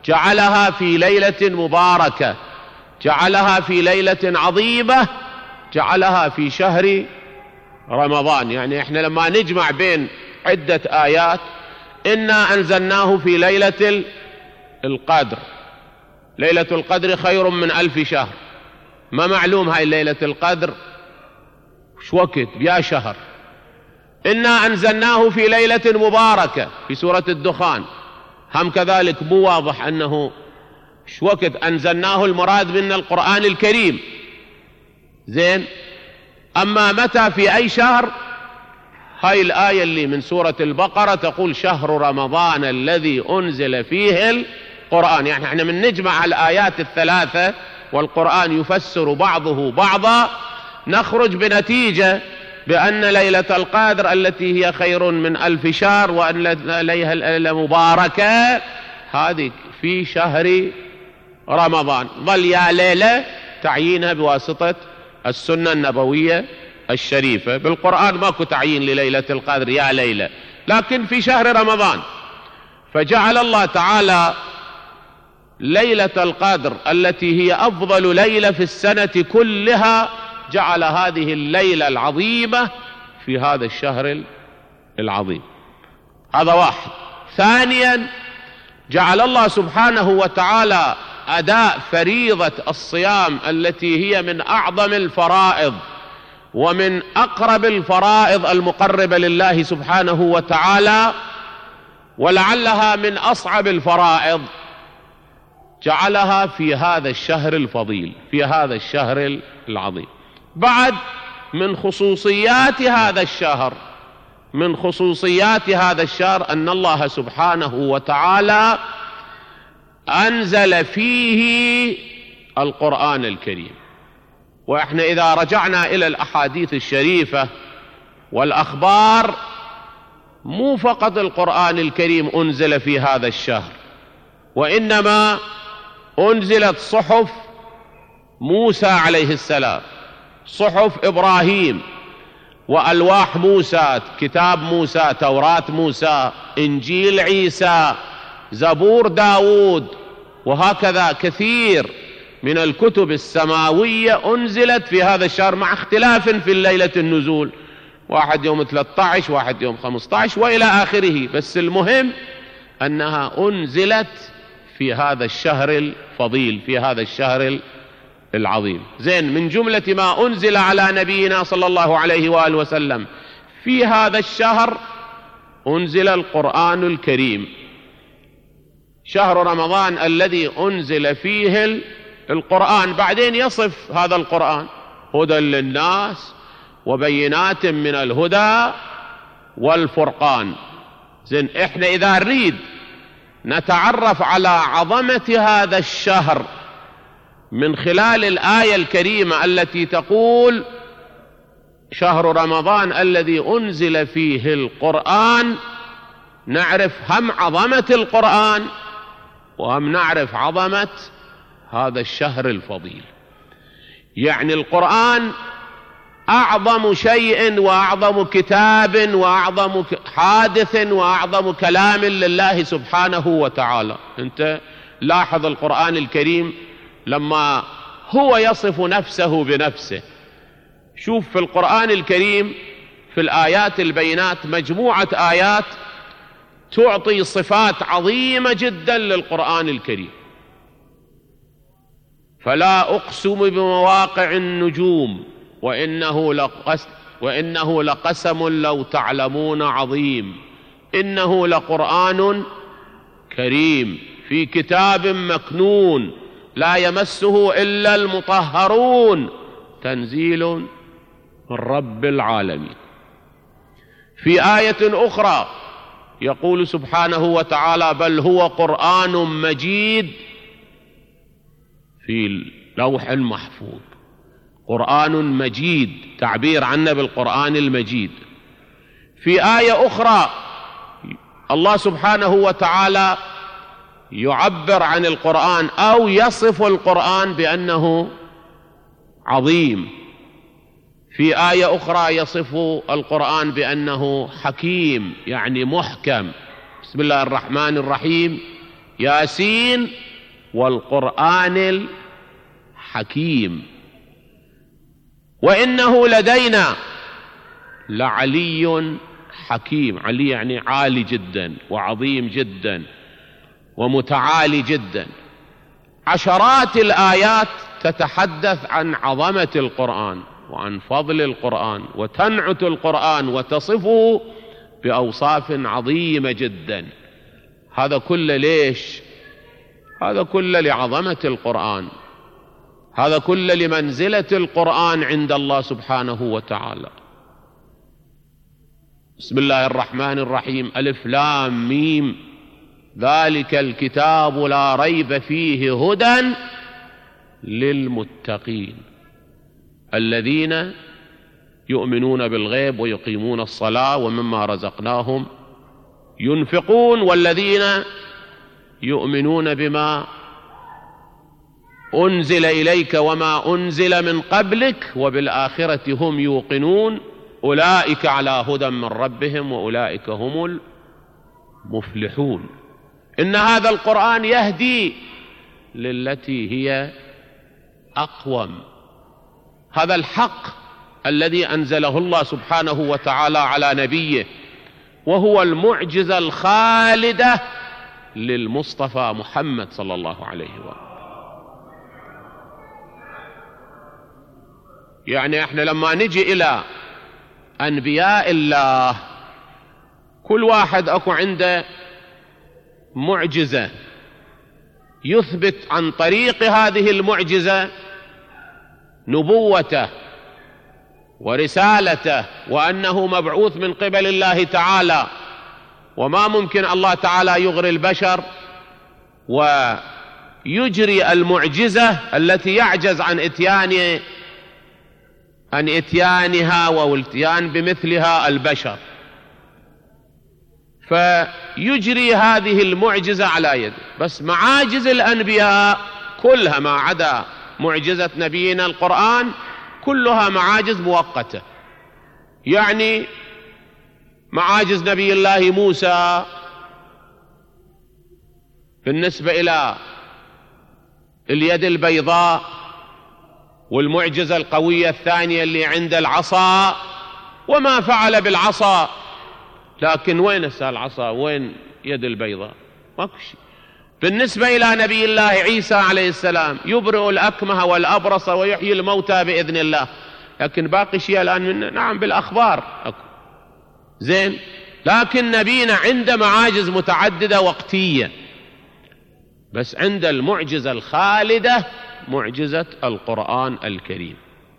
جعلها في ليلة مباركة، جعلها في ليلة عظيمة، جعلها في شهر رمضان. يعني احنا لما نجمع بين عدة آيات، إنا أنزلناه في ليلة القدر، ليلة القدر خير من ألف شهر. ما معلوم هاي ليلة القدر شو وقت يا شهر. إنا أنزلناه في ليلة مباركة في سورة الدخان، هم كذلك مو واضح أنه شو وقت أنزلناه، المراد من القرآن الكريم. زين، أما متى في أي شهر، هاي الآية اللي من سورة البقرة تقول شهر رمضان الذي أنزل فيه القرآن. يعني احنا من نجمع الآيات الثلاثة والقرآن يفسر بعضه بعضا، نخرج بنتيجة بأن ليلة القدر التي هي خير من ألف شهر وأن ليلة المباركة هذه في شهر رمضان. ظل يا ليلة تعيينها بواسطة السنة النبوية الشريفة. بالقرآن ماكو تعيين لليلة القدر يا ليلة، لكن في شهر رمضان. فجعل الله تعالى ليلة القدر التي هي أفضل ليلة في السنة كلها، جعل هذه الليلة العظيمة في هذا الشهر العظيم. هذا واحد. ثانيا، جعل الله سبحانه وتعالى أداء فريضة الصيام التي هي من أعظم الفرائض ومن أقرب الفرائض المقربة لله سبحانه وتعالى، ولعلها من أصعب الفرائض، جعلها في هذا الشهر الفضيل، في هذا الشهر العظيم. بعد من خصوصيات هذا الشهر، من خصوصيات هذا الشهر أن الله سبحانه وتعالى أنزل فيه القرآن الكريم. وإحنا إذا رجعنا إلى الأحاديث الشريفة والأخبار، مو فقط القرآن الكريم أنزل في هذا الشهر، وإنما أنزلت صحف موسى عليه السلام، صحف إبراهيم، وألواح موسى، كتاب موسى، توراة موسى، إنجيل عيسى، زبور داود، وهكذا كثير من الكتب السماوية أنزلت في هذا الشهر، مع اختلاف في الليلة النزول، واحد يوم ثلاثة عشر، واحد يوم خمسة عشر وإلى آخره. بس المهم أنها أنزلت في هذا الشهر الفضيل، في هذا الشهر العظيم. زين، من جملة ما أنزل على نبينا صلى الله عليه وآله وسلم في هذا الشهر أنزل القرآن الكريم. شهر رمضان الذي أنزل فيه القرآن. بعدين يصف هذا القرآن هدى للناس وبينات من الهدى والفرقان. زين، احنا إذا نريد نتعرف على عظمة هذا الشهر من خلال الآية الكريمة التي تقول شهر رمضان الذي أنزل فيه القرآن، نعرف هم عظمة القرآن وهم نعرف عظمة هذا الشهر الفضيل. يعني القرآن أعظم شيء وأعظم كتاب وأعظم حادث وأعظم كلام لله سبحانه وتعالى. أنت لاحظ القرآن الكريم لما هو يصف نفسه بنفسه. شوف في القرآن الكريم في الآيات البينات مجموعة آيات تعطي صفات عظيمة جدا للقرآن الكريم. فلا أقسم بمواقع النجوم وإنه لقسم, وإنه لقسم لو تعلمون عظيم، إنه لقرآن كريم في كتاب مكنون لا يمسه إلا المطهرون تنزيل من رب العالمين. في آية أخرى يقول سبحانه وتعالى بل هو قرآن مجيد في لوح محفوظ. قرآن مجيد، تعبير عنه بالقرآن المجيد. في آية أخرى الله سبحانه وتعالى يعبر عن القرآن أو يصف القرآن بأنه عظيم. في آية أخرى يصف القرآن بأنه حكيم، يعني محكم. بسم الله الرحمن الرحيم ياسين والقرآن الحكيم وإنه لدينا لعلي حكيم. علي يعني عالي جدا وعظيم جدا ومتعالي جدا. عشرات الآيات تتحدث عن عظمة القرآن وعن فضل القرآن وتنعت القرآن وتصفه بأوصاف عظيمة جدا. هذا كله ليش؟ هذا كله لعظمة القرآن، هذا كله لمنزلة القرآن عند الله سبحانه وتعالى. بسم الله الرحمن الرحيم. ألف لام ميم ذلك الكتاب لا ريب فيه هدى للمتقين الذين يؤمنون بالغيب ويقيمون الصلاة ومما رزقناهم ينفقون والذين يؤمنون بما أنزل إليك وما أنزل من قبلك وبالآخرة هم يوقنون أولئك على هدى من ربهم وأولئك هم المفلحون. إن هذا القرآن يهدي للتي هي أقوم. هذا الحق الذي أنزله الله سبحانه وتعالى على نبيه وهو المعجزة الخالدة للمصطفى محمد صلى الله عليه وسلم. يعني احنا لما نجي إلى أنبياء الله كل واحد أكو عنده معجزة يثبت عن طريق هذه المعجزة نبوته ورسالته وأنه مبعوث من قبل الله تعالى، وما ممكن الله تعالى يغري البشر ويجري المعجزة التي يعجز عن إتيان عن إتيانها والاتيان بمثلها البشر، فيجري هذه المعجزة على يده. بس معاجز الأنبياء كلها ما عدا معجزة نبينا القرآن كلها معاجز مؤقتة. يعني معاجز نبي الله موسى بالنسبة إلى اليد البيضاء والمعجزة القوية الثانية اللي عند العصا وما فعل بالعصا، لكن وين العصا وين يد البيضاء؟ ماكو شيء. بالنسبة إلى نبي الله عيسى عليه السلام يبرئ الأكمه والأبرص ويحيي الموتى بإذن الله، لكن باقي شيء الآن منه نعم بالأخبار أكو زين، لكن نبينا عنده معاجز متعددة وقتية، بس عند المعجزة الخالدة معجزة القرآن الكريم.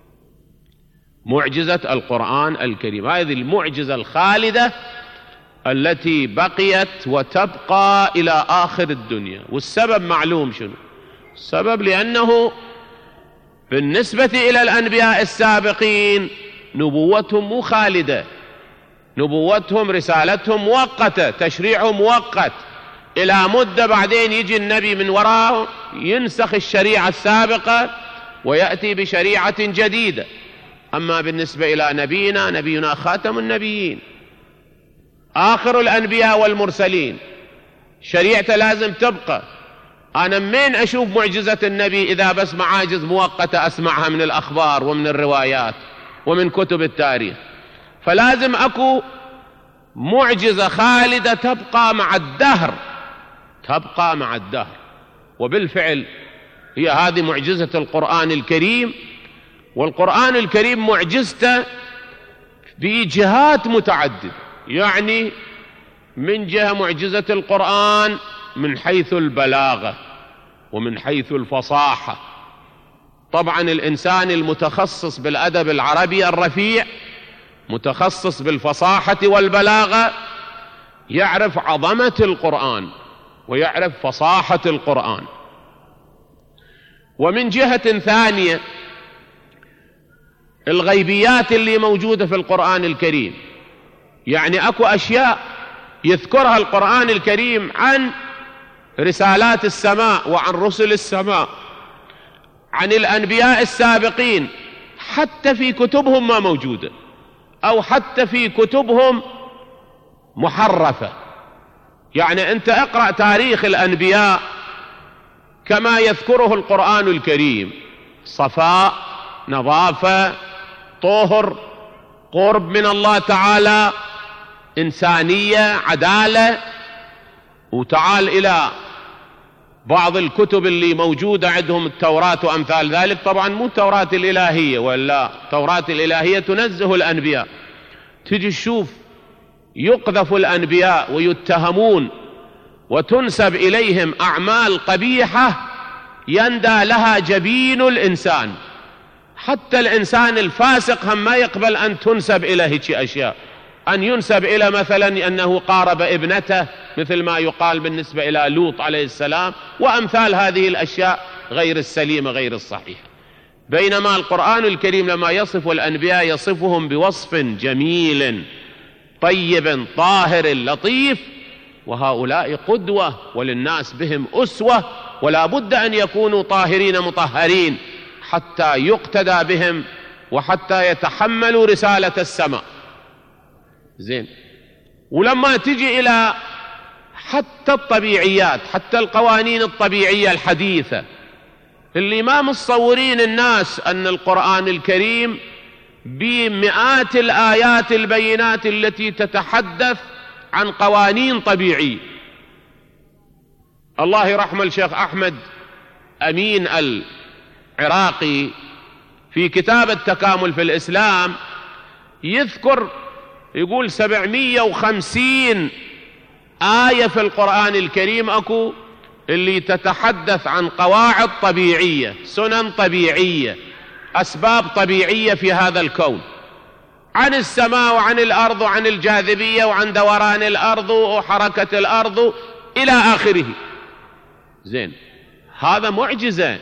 معجزة القرآن الكريم هذه المعجزة الخالدة التي بقيت وتبقى إلى آخر الدنيا. والسبب معلوم شنو السبب؟ لأنه بالنسبة إلى الأنبياء السابقين نبوتهم مو خالدة، نبوتهم رسالتهم مؤقتة، تشريعهم مؤقت إلى مدة، بعدين يجي النبي من وراءه ينسخ الشريعة السابقة ويأتي بشريعة جديدة. أما بالنسبة إلى نبينا، نبينا خاتم النبيين آخر الأنبياء والمرسلين، شريعته لازم تبقى. أنا منين أشوف معجزة النبي إذا بس معاجز مؤقتة أسمعها من الأخبار ومن الروايات ومن كتب التاريخ؟ فلازم أكو معجزة خالدة تبقى مع الدهر، تبقى مع الدهر. وبالفعل هي هذه معجزة القرآن الكريم. والقرآن الكريم معجزته بجهات متعددة، يعني من جهة معجزة القرآن من حيث البلاغة ومن حيث الفصاحة. طبعا الإنسان المتخصص بالأدب العربي الرفيع متخصص بالفصاحة والبلاغة يعرف عظمة القرآن ويعرف فصاحة القرآن. ومن جهة ثانية الغيبيات اللي موجودة في القرآن الكريم، يعني أكو أشياء يذكرها القرآن الكريم عن رسالات السماء وعن رسل السماء عن الأنبياء السابقين حتى في كتبهم ما موجودة، أو حتى في كتبهم محرفة. يعني أنت اقرأ تاريخ الأنبياء كما يذكره القرآن الكريم: صفاء، نظافة، طهر، قرب من الله تعالى، إنسانية، عدالة. وتعال إلى بعض الكتب اللي موجودة عندهم، التوراة وأمثال ذلك، طبعا مو التوراة الإلهية، ولا التوراة الإلهية تنزه الأنبياء. تجي تشوف يقذف الأنبياء ويتهمون وتنسب إليهم أعمال قبيحة يندى لها جبين الإنسان. حتى الإنسان الفاسق هم ما يقبل أن تنسب إلى هيك أشياء، أن ينسب إلى مثلا أنه قارب ابنته، مثل ما يقال بالنسبة إلى لوط عليه السلام، وأمثال هذه الأشياء غير السليمة غير الصحيحة. بينما القرآن الكريم لما يصف الأنبياء يصفهم بوصف جميل طيب طاهر لطيف، وهؤلاء قدوة وللناس بهم أسوة، ولا بد أن يكونوا طاهرين مطهرين حتى يقتدى بهم وحتى يتحملوا رسالة السماء. زين. ولما تجي إلى حتى الطبيعيات، حتى القوانين الطبيعية الحديثة اللي ما متصورين الناس أن القرآن الكريم بمئات الآيات البينات التي تتحدث عن قوانين طبيعية. الله يرحمه الشيخ أحمد أمين العراقي في كتاب التكامل في الإسلام يذكر، يقول سبعمية وخمسين آية في القرآن الكريم أكو اللي تتحدث عن قواعد طبيعية، سنن طبيعية، أسباب طبيعية في هذا الكون، عن السماء وعن الأرض وعن الجاذبية وعن دوران الأرض وحركة الأرض إلى آخره. زين. هذا معجزة.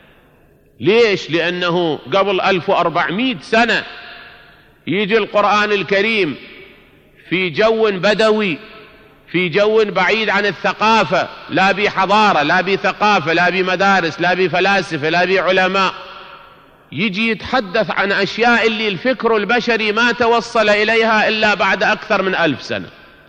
ليش؟ لأنه قبل ألف وأربعمائة سنة يجي القرآن الكريم في جو بدوي، في جو بعيد عن الثقافة، لا بحضارة لا بثقافة لا بمدارس لا بفلاسفة لا بعلماء، يجي يتحدث عن أشياء اللي الفكر البشري ما توصل إليها إلا بعد أكثر من ألف سنة.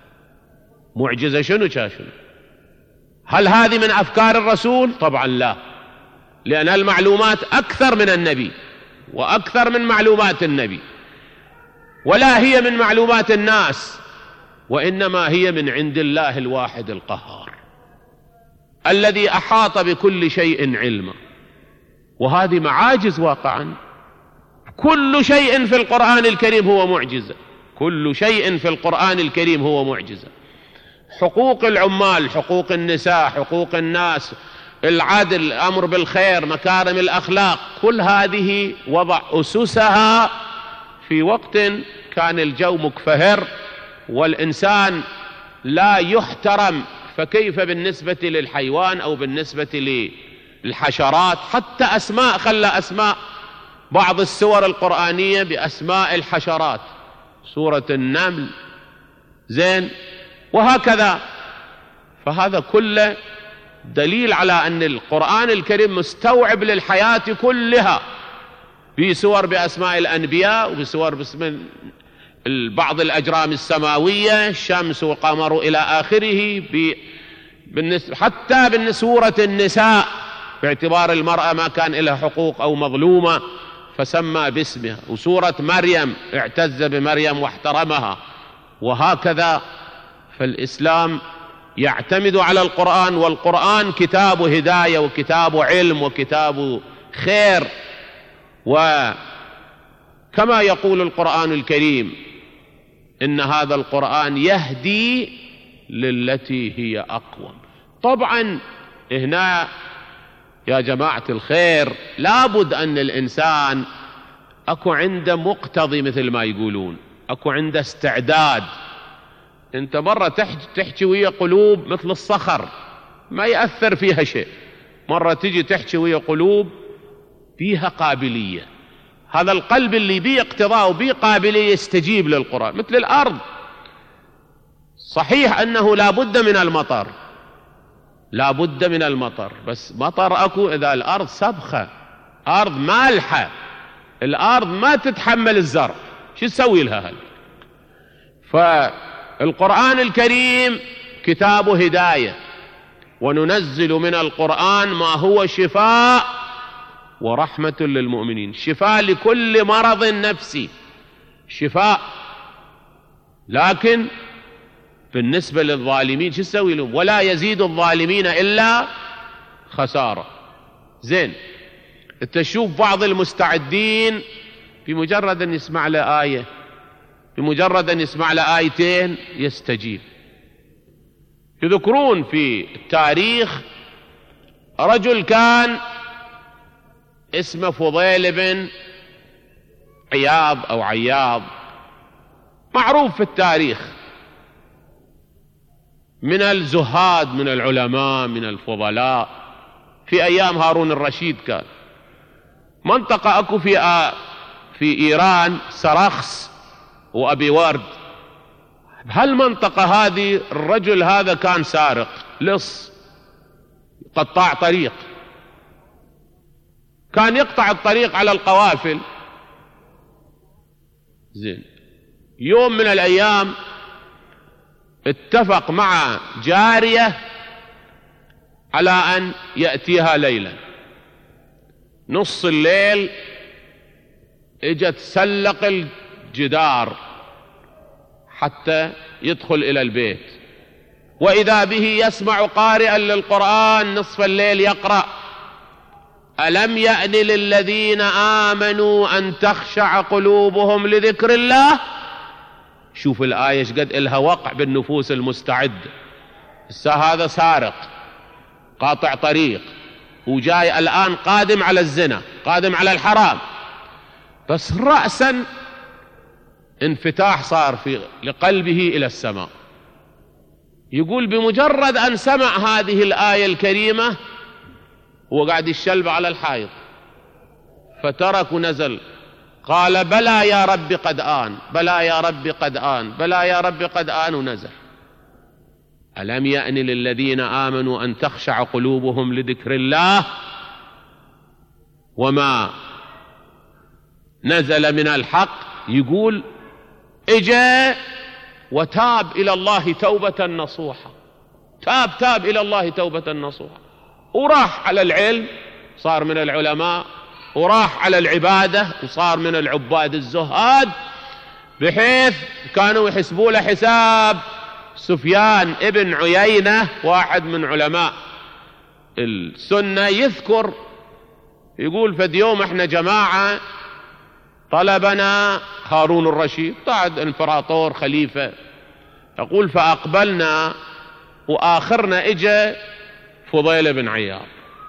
معجزة شنو شاشنو؟ هل هذه من أفكار الرسول؟ طبعا لا، لأن المعلومات أكثر من النبي وأكثر من معلومات النبي، ولا هي من معلومات الناس، وإنما هي من عند الله الواحد القهار الذي أحاط بكل شيء علما. وهذه معاجز واقعا. كل شيء في القرآن الكريم هو معجزة، كل شيء في القرآن الكريم هو معجزة. حقوق العمال، حقوق النساء، حقوق الناس، العدل، الأمر بالخير، مكارم الأخلاق، كل هذه وضع أسسها في وقت كان الجو مكفهر والإنسان لا يحترم، فكيف بالنسبة للحيوان أو بالنسبة للحشرات؟ حتى أسماء، خلى أسماء بعض السور القرآنية بأسماء الحشرات، سورة النمل. زين. وهكذا. فهذا كله دليل على أن القرآن الكريم مستوعب للحياة كلها، بسور بأسماء الأنبياء، وبسور باسم بعض الأجرام السماوية، الشمس والقمر إلى آخره، بالنسبة حتى بالنسبة النساء، باعتبار المرأة ما كان لها حقوق أو مظلومة فسمى باسمها، وسورة مريم اعتز بمريم واحترمها، وهكذا. فالإسلام يعتمد على القرآن، والقرآن كتاب هداية وكتاب علم وكتاب خير. وكما يقول القرآن الكريم إن هذا القرآن يهدي للتي هي أقوم. طبعا هنا يا جماعة الخير لابد أن الإنسان أكو عنده مقتضي، مثل ما يقولون، أكو عنده استعداد. انت مرة تحكي ويا قلوب مثل الصخر ما يأثر فيها شيء، مرة تجي تحكي ويا قلوب فيها قابلية. هذا القلب اللي بيه اقتضاء وبيه قابلية يستجيب للقرآن، مثل الأرض. صحيح أنه لا بد من المطر، لا بد من المطر، بس مطر أكو إذا الأرض سبخة، أرض مالحة، الأرض ما تتحمل الزرع، شو تسوي لها هل؟ فالقرآن الكريم كتاب هداية، وننزل من القرآن ما هو شفاء ورحمة للمؤمنين، شفاء لكل مرض نفسي، شفاء. لكن بالنسبة للظالمين شو تسوي لهم؟ ولا يزيد الظالمين إلا خسارة. زين، تشوف بعض المستعدين بمجرد أن يسمع له آية، بمجرد أن يسمع له آيتين يستجيب. يذكرون في التاريخ رجل كان اسمه فضيل بن عياض أو عياض، معروف في التاريخ، من الزهاد، من العلماء، من الفضلاء في أيام هارون الرشيد. كان منطقة أكو في آ في إيران سرخس وأبي ورد، بهالمنطقة هذه الرجل هذا كان سارق، لص، قطاع طريق، كان يقطع الطريق على القوافل. زين، يوم من الأيام اتفق مع جارية على أن يأتيها ليلا، نص الليل اجت تسلق الجدار حتى يدخل إلى البيت، وإذا به يسمع قارئا للقرآن نصف الليل يقرأ: ألم يأن للذين آمنوا أن تخشع قلوبهم لذكر الله. شوف الآية شقد إلها وقع بالنفوس المستعدة. هسه هذا سارق قاطع طريق وجاي الآن قادم على الزنا، قادم على الحرام، بس رأسا انفتاح صار في لقلبه إلى السماء. يقول بمجرد أن سمع هذه الآية الكريمة هو قاعد يشلب على الحائط، فترك ونزل، قال: بلى يا رب قد آن، بلى يا رب قد آن، بلى يا رب قد آن، ونزل: ألم يأن للذين آمنوا أن تخشع قلوبهم لذكر الله وما نزل من الحق. يقول اجا وتاب إلى الله توبة نصوحة، تاب تاب إلى الله توبة نصوحة، وراح على العلم صار من العلماء، وراح على العبادة وصار من العباد الزهاد، بحيث كانوا يحسبوا له حساب سفيان ابن عيينة، واحد من علماء السنة، يذكر يقول: فد يوم احنا جماعة طلبنا هارون الرشيد، بعد امبراطور خليفة، يقول: فأقبلنا وآخرنا اجا فضيل بن عياض،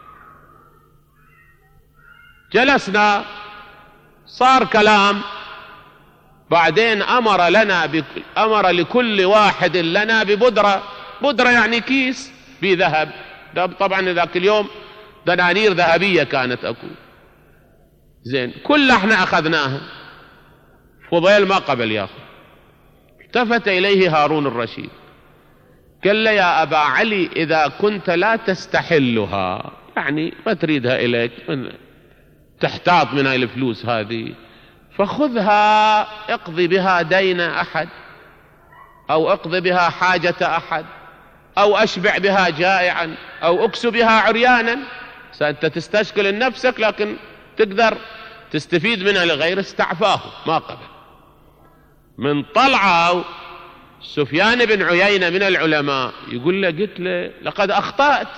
جلسنا صار كلام، بعدين أمر لنا بك... أمر لكل واحد لنا ببدرة، بدرة يعني كيس بذهب، طبعا ذاك اليوم دنانير ذهبية كانت أكو. زين، كل احنا أخذناها، فضيل ما قبل ياخذ. التفت إليه هارون الرشيد قال له: يا أبا علي، إذا كنت لا تستحلها، يعني ما تريدها إليك، تحتاط من هاي الفلوس هذه، فخذها اقضي بها دين أحد، أو اقضي بها حاجة أحد، أو أشبع بها جائعا، أو أكس بها عريانا. سأنت تستشكل لنفسك لكن تقدر تستفيد منها لغير. استعفاه ما قبل. من طلعه سفيان بن عيينة من العلماء يقول له: قلت له لقد أخطأت،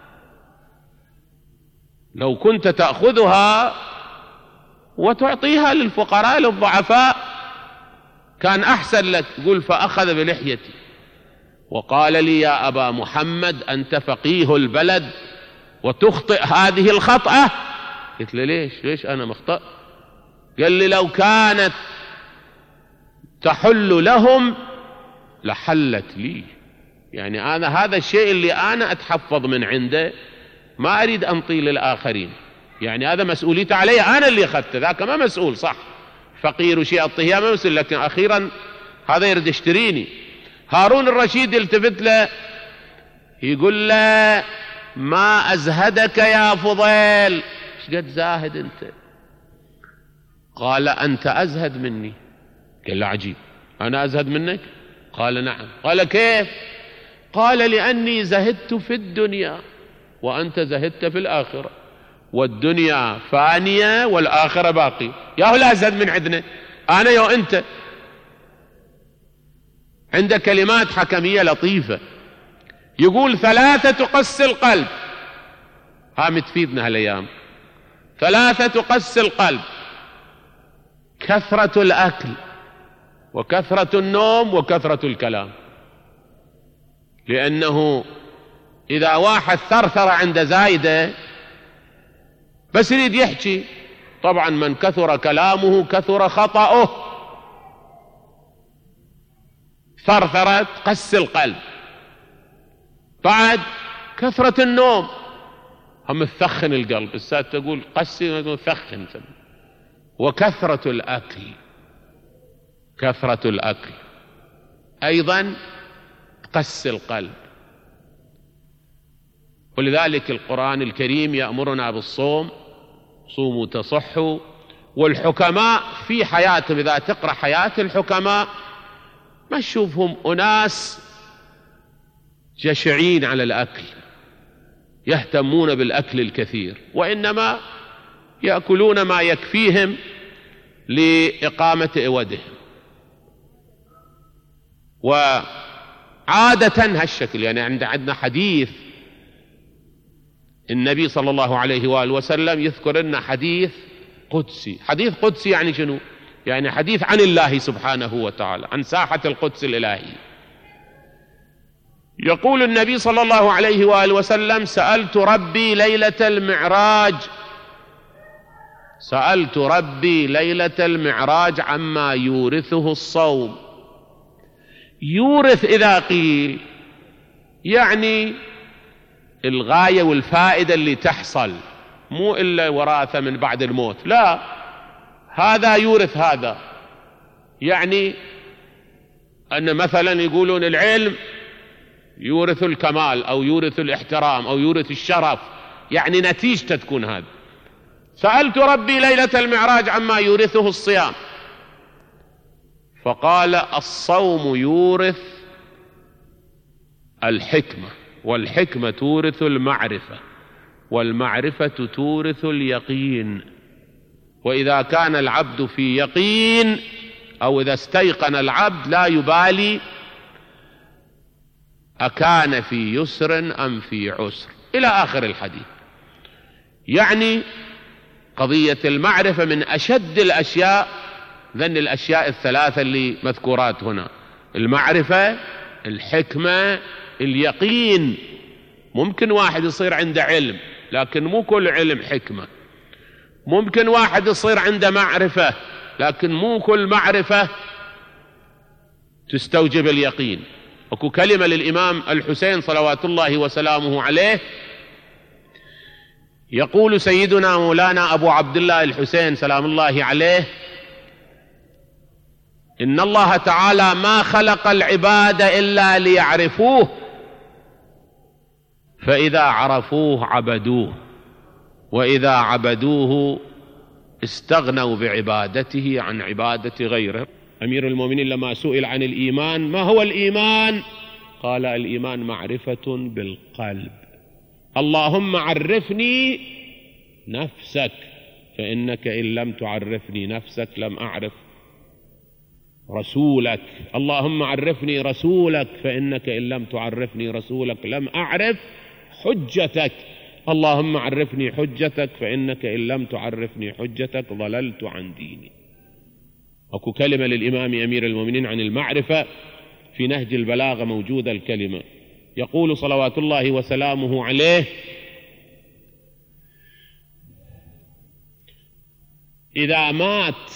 لو كنت تأخذها وتعطيها للفقراء للضعفاء كان أحسن لك. يقول: فأخذ بلحيتي وقال لي: يا أبا محمد، أنت فقيه البلد وتخطئ هذه الخطأة. قلت له: ليش ليش أنا مخطئ؟ قال لي: لو كانت تحل لهم لحلت لي، يعني أنا هذا الشيء اللي أنا أتحفظ من عنده ما أريد أنطي للآخرين، يعني هذا مسؤوليته علي، أنا اللي أخذته، ذاك ما مسؤول، صح فقير وشيء أعطيه ما مسؤول، لكن أخيرا هذا يريد يشتريني. هارون الرشيد يلتفت له يقول له: ما أزهدك يا فضيل، ايش قد زاهد أنت؟ قال: أنت أزهد مني. قال له: عجيب، أنا أزهد منك؟ قال: نعم. قال: كيف؟ قال لأني زهدت في الدنيا وأنت زهدت في الآخرة، والدنيا فانية والآخرة باقي. ياهو لا زهد من عندنا أنا يا أنت. عند كلمات حكمية لطيفة يقول ثلاثة تقسي القلب، ها متفيدنا هالأيام. ثلاثة تقسي القلب: كثرة الأكل وكثرة النوم وكثرة الكلام. لأنه إذا واحد ثرثر عند زايدة بس يريد يحكي، طبعا من كثر كلامه كثر خطأه. ثرثرة تقسي القلب. بعد كثرة النوم هم تثخن القلب، الساعة تقول قسي ثخن. وكثرة الأكل، كثرة الأكل أيضا تقسي القلب. ولذلك القرآن الكريم يأمرنا بالصوم: صوموا تصحوا. والحكماء في حياتهم، إذا تقرأ حياة الحكماء ما تشوفهم أناس جشعين على الأكل يهتمون بالأكل الكثير، وإنما يأكلون ما يكفيهم لإقامة إودهم. وعادة هالشكل، يعني عندنا حديث النبي صلى الله عليه وآله وسلم يذكر لنا حديث قدسي. حديث قدسي يعني شنو؟ يعني حديث عن الله سبحانه وتعالى، عن ساحة القدس الإلهي. يقول النبي صلى الله عليه وآله وسلم: سألت ربي ليلة المعراج سألت ربي ليلة المعراج عما يورثه الصوم. يورث إذا قيل يعني الغاية والفائدة اللي تحصل، مو إلا وراثة من بعد الموت، لا، هذا يورث هذا. يعني أن مثلا يقولون العلم يورث الكمال أو يورث الاحترام أو يورث الشرف، يعني نتيجة تكون هذا. سألت ربي ليلة المعراج عما يورثه الصيام، فقال: الصوم يورث الحكمة، والحكمة تورث المعرفة، والمعرفة تورث اليقين. وإذا كان العبد في يقين، أو إذا استيقن العبد، لا يبالي أكان في يسر أم في عسر، إلى آخر الحديث. يعني قضية المعرفة من أشد الأشياء، ذن الأشياء الثلاثة اللي مذكورات هنا: المعرفة، الحكمة، اليقين. ممكن واحد يصير عنده علم لكن مو كل علم حكمة. ممكن واحد يصير عنده معرفة لكن مو كل معرفة تستوجب اليقين. اكو كلمة للإمام الحسين صلوات الله وسلامه عليه، يقول سيدنا مولانا أبو عبد الله الحسين سلام الله عليه: إن الله تعالى ما خلق العباد إلا ليعرفوه، فإذا عرفوه عبدوه، وإذا عبدوه استغنوا بعبادته عن عبادة غيره. أمير المؤمنين لما سئل عن الإيمان: ما هو الإيمان؟ قال: الإيمان معرفة بالقلب. اللهم عرفني نفسك، فإنك إن لم تعرفني نفسك لم أعرف رسولك. اللهم عرفني رسولك، فإنك إن لم تعرفني رسولك لم أعرف حجتك. اللهم عرفني حجتك، فإنك إن لم تعرفني حجتك ضللت عن ديني. أكو كلمة للإمام أمير المؤمنين عن المعرفة في نهج البلاغة موجودة الكلمة، يقول صلوات الله وسلامه عليه: إذا مات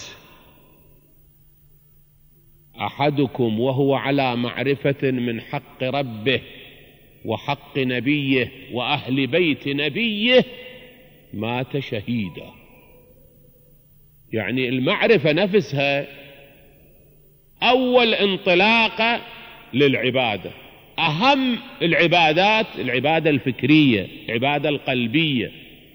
أحدكم وهو على معرفة من حق ربه وحق نبيه وأهل بيت نبيه مات شهيدا. يعني المعرفة نفسها أول انطلاقة للعبادة. أهم العبادات العبادة الفكرية، العبادة القلبية.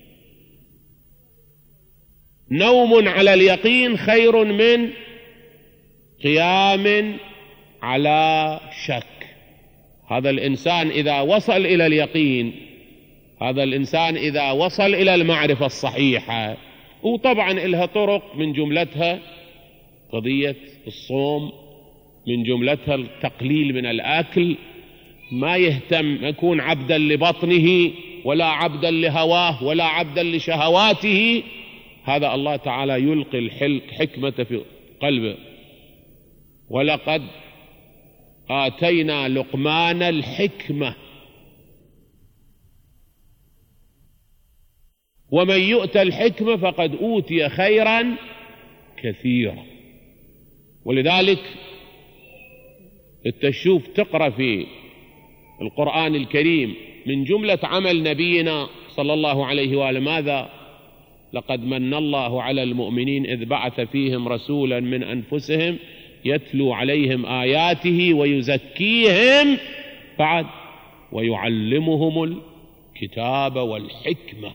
نوم على اليقين خير من قيام على شك. هذا الإنسان إذا وصل إلى اليقين، هذا الإنسان إذا وصل إلى المعرفة الصحيحة، وطبعا إلها طرق، من جملتها قضية الصوم، من جملتها التقليل من الأكل، ما يهتم يكون عبدا لبطنه ولا عبدا لهواه ولا عبدا لشهواته، هذا الله تعالى يلقي الحكمة في قلبه. ولقد آتينا لقمان الحكمة ومن يؤت الحكمة فقد أوتي خيرا كثيرا. ولذلك التشوف تقرأ في القرآن الكريم من جملة عمل نبينا صلى الله عليه وآله ماذا؟ لقد من الله على المؤمنين إذ بعث فيهم رسولا من أنفسهم يتلو عليهم آياته ويزكيهم بعد ويعلمهم الكتاب والحكمة.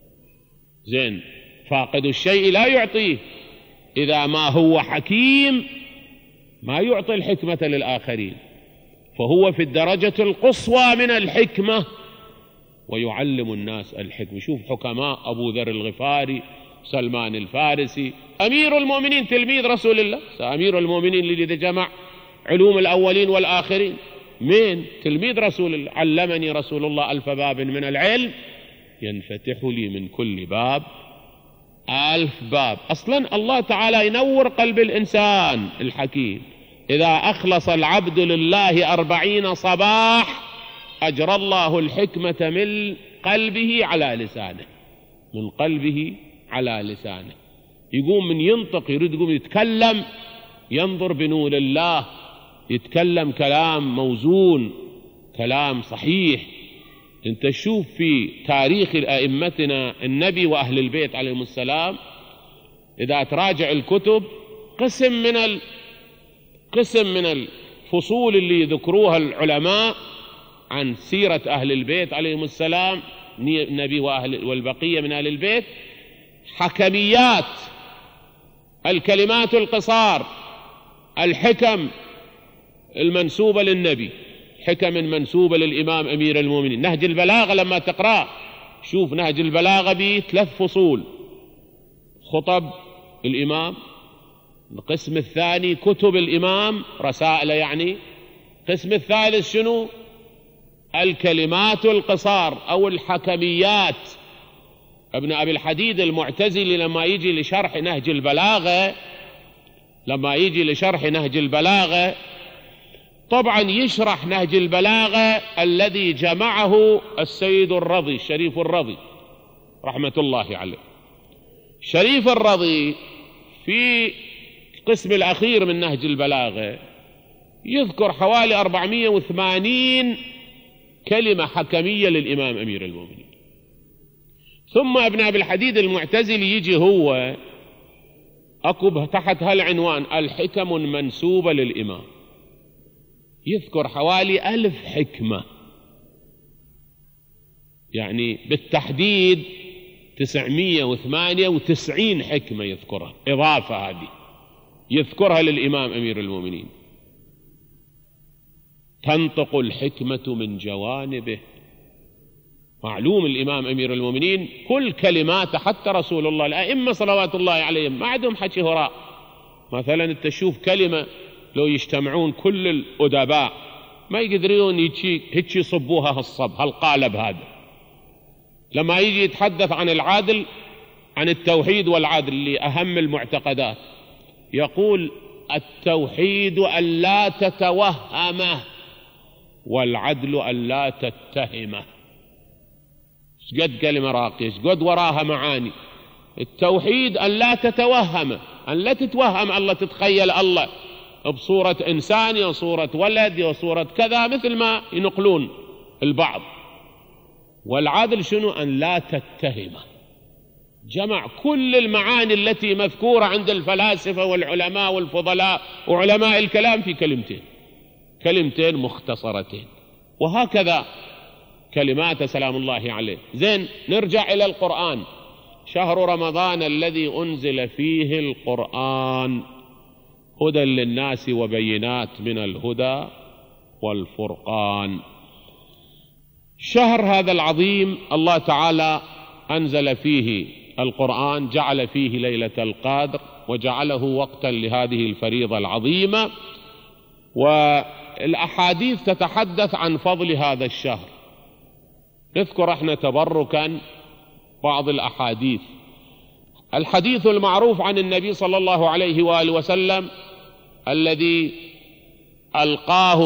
زين، فاقد الشيء لا يعطيه، إذا ما هو حكيم ما يعطي الحكمة للآخرين، فهو في الدرجة القصوى من الحكمة ويعلم الناس الحكمة. شوف حكماء أبو ذر الغفاري، سلمان الفارسي، أمير المؤمنين تلميذ رسول الله، أمير المؤمنين الذي جمع علوم الأولين والآخرين، من تلميذ رسول الله، علمني رسول الله ألف باب من العلم ينفتح لي من كل باب ألف باب. أصلا الله تعالى ينور قلب الإنسان الحكيم. إذا أخلص العبد لله أربعين صباح أجرى الله الحكمة من قلبه على لسانه، من قلبه على لسانه. يقوم من ينطق، يريد يقوم يتكلم، ينظر بنور الله، يتكلم كلام موزون، كلام صحيح. انت تشوف في تاريخ أئمتنا النبي وأهل البيت عليهم السلام، إذا تراجع الكتب قسم من ال... قسم من الفصول اللي ذكروها العلماء عن سيرة أهل البيت عليهم السلام، النبي وأهل والبقية من أهل البيت، حكميات، الكلمات القصار، الحكم المنسوبة للنبي، حكم منسوبة للإمام أمير المؤمنين. نهج البلاغة لما تقرأ، شوف نهج البلاغة به ثلاث فصول: خطب الإمام، القسم الثاني كتب الإمام، رسائل يعني، القسم الثالث شنو؟ الكلمات القصار أو الحكميات. ابن أبي الحديد المعتزلي لما يجي لشرح نهج البلاغة، لما يجي لشرح نهج البلاغة طبعا يشرح نهج البلاغة الذي جمعه السيد الرضي، الشريف الرضي رحمة الله عليه. شريف الرضي في القسم الأخير من نهج البلاغة يذكر حوالي أربعمائة وثمانين كلمة حكمية للإمام أمير المؤمنين. ثم ابن أبي الحديد المعتزلي يجي هو أكب تحت هالعنوان الحكم منسوبة للإمام، يذكر حوالي ألف حكمة، يعني بالتحديد تسعمائة وثمانية وتسعين حكمة يذكرها، إضافة هذه يذكرها للإمام أمير المؤمنين. تنطق الحكمة من جوانبه. معلوم الإمام أمير المؤمنين كل كلمات، حتى رسول الله الأئمة صلوات الله عليهم ما عندهم حكي هراء. مثلا تشوف كلمة لو يجتمعون كل الأدباء ما يقدرون هيك يصبوها هالصب هالقالب هذا. لما يجي يتحدث عن العدل، عن التوحيد والعدل اللي أهم المعتقدات، يقول التوحيد أن لا تتوهمه والعدل أن لا تتهمه. شقد كلمة راقية، شقد وراها معاني. التوحيد أن لا تتوهمه، أن لا تتوهم الله، تتخيل الله بصورة إنسان أو صورة ولد أو صورة كذا مثل ما ينقلون البعض. والعدل شنو؟ أن لا تتهمه. جمع كل المعاني التي مذكورة عند الفلاسفة والعلماء والفضلاء وعلماء الكلام في كلمتين، كلمتين مختصرتين. وهكذا كلمات سلام الله عليه. زين، نرجع إلى القرآن. شهر رمضان الذي أنزل فيه القرآن هدى للناس وبينات من الهدى والفرقان. شهر هذا العظيم الله تعالى أنزل فيه القرآن، جعل فيه ليلة القدر وجعله وقتا لهذه الفريضة العظيمة، والأحاديث تتحدث عن فضل هذا الشهر. نذكر احنا تبركا بعض الأحاديث. الحديث المعروف عن النبي صلى الله عليه وآله وسلم الذي ألقاه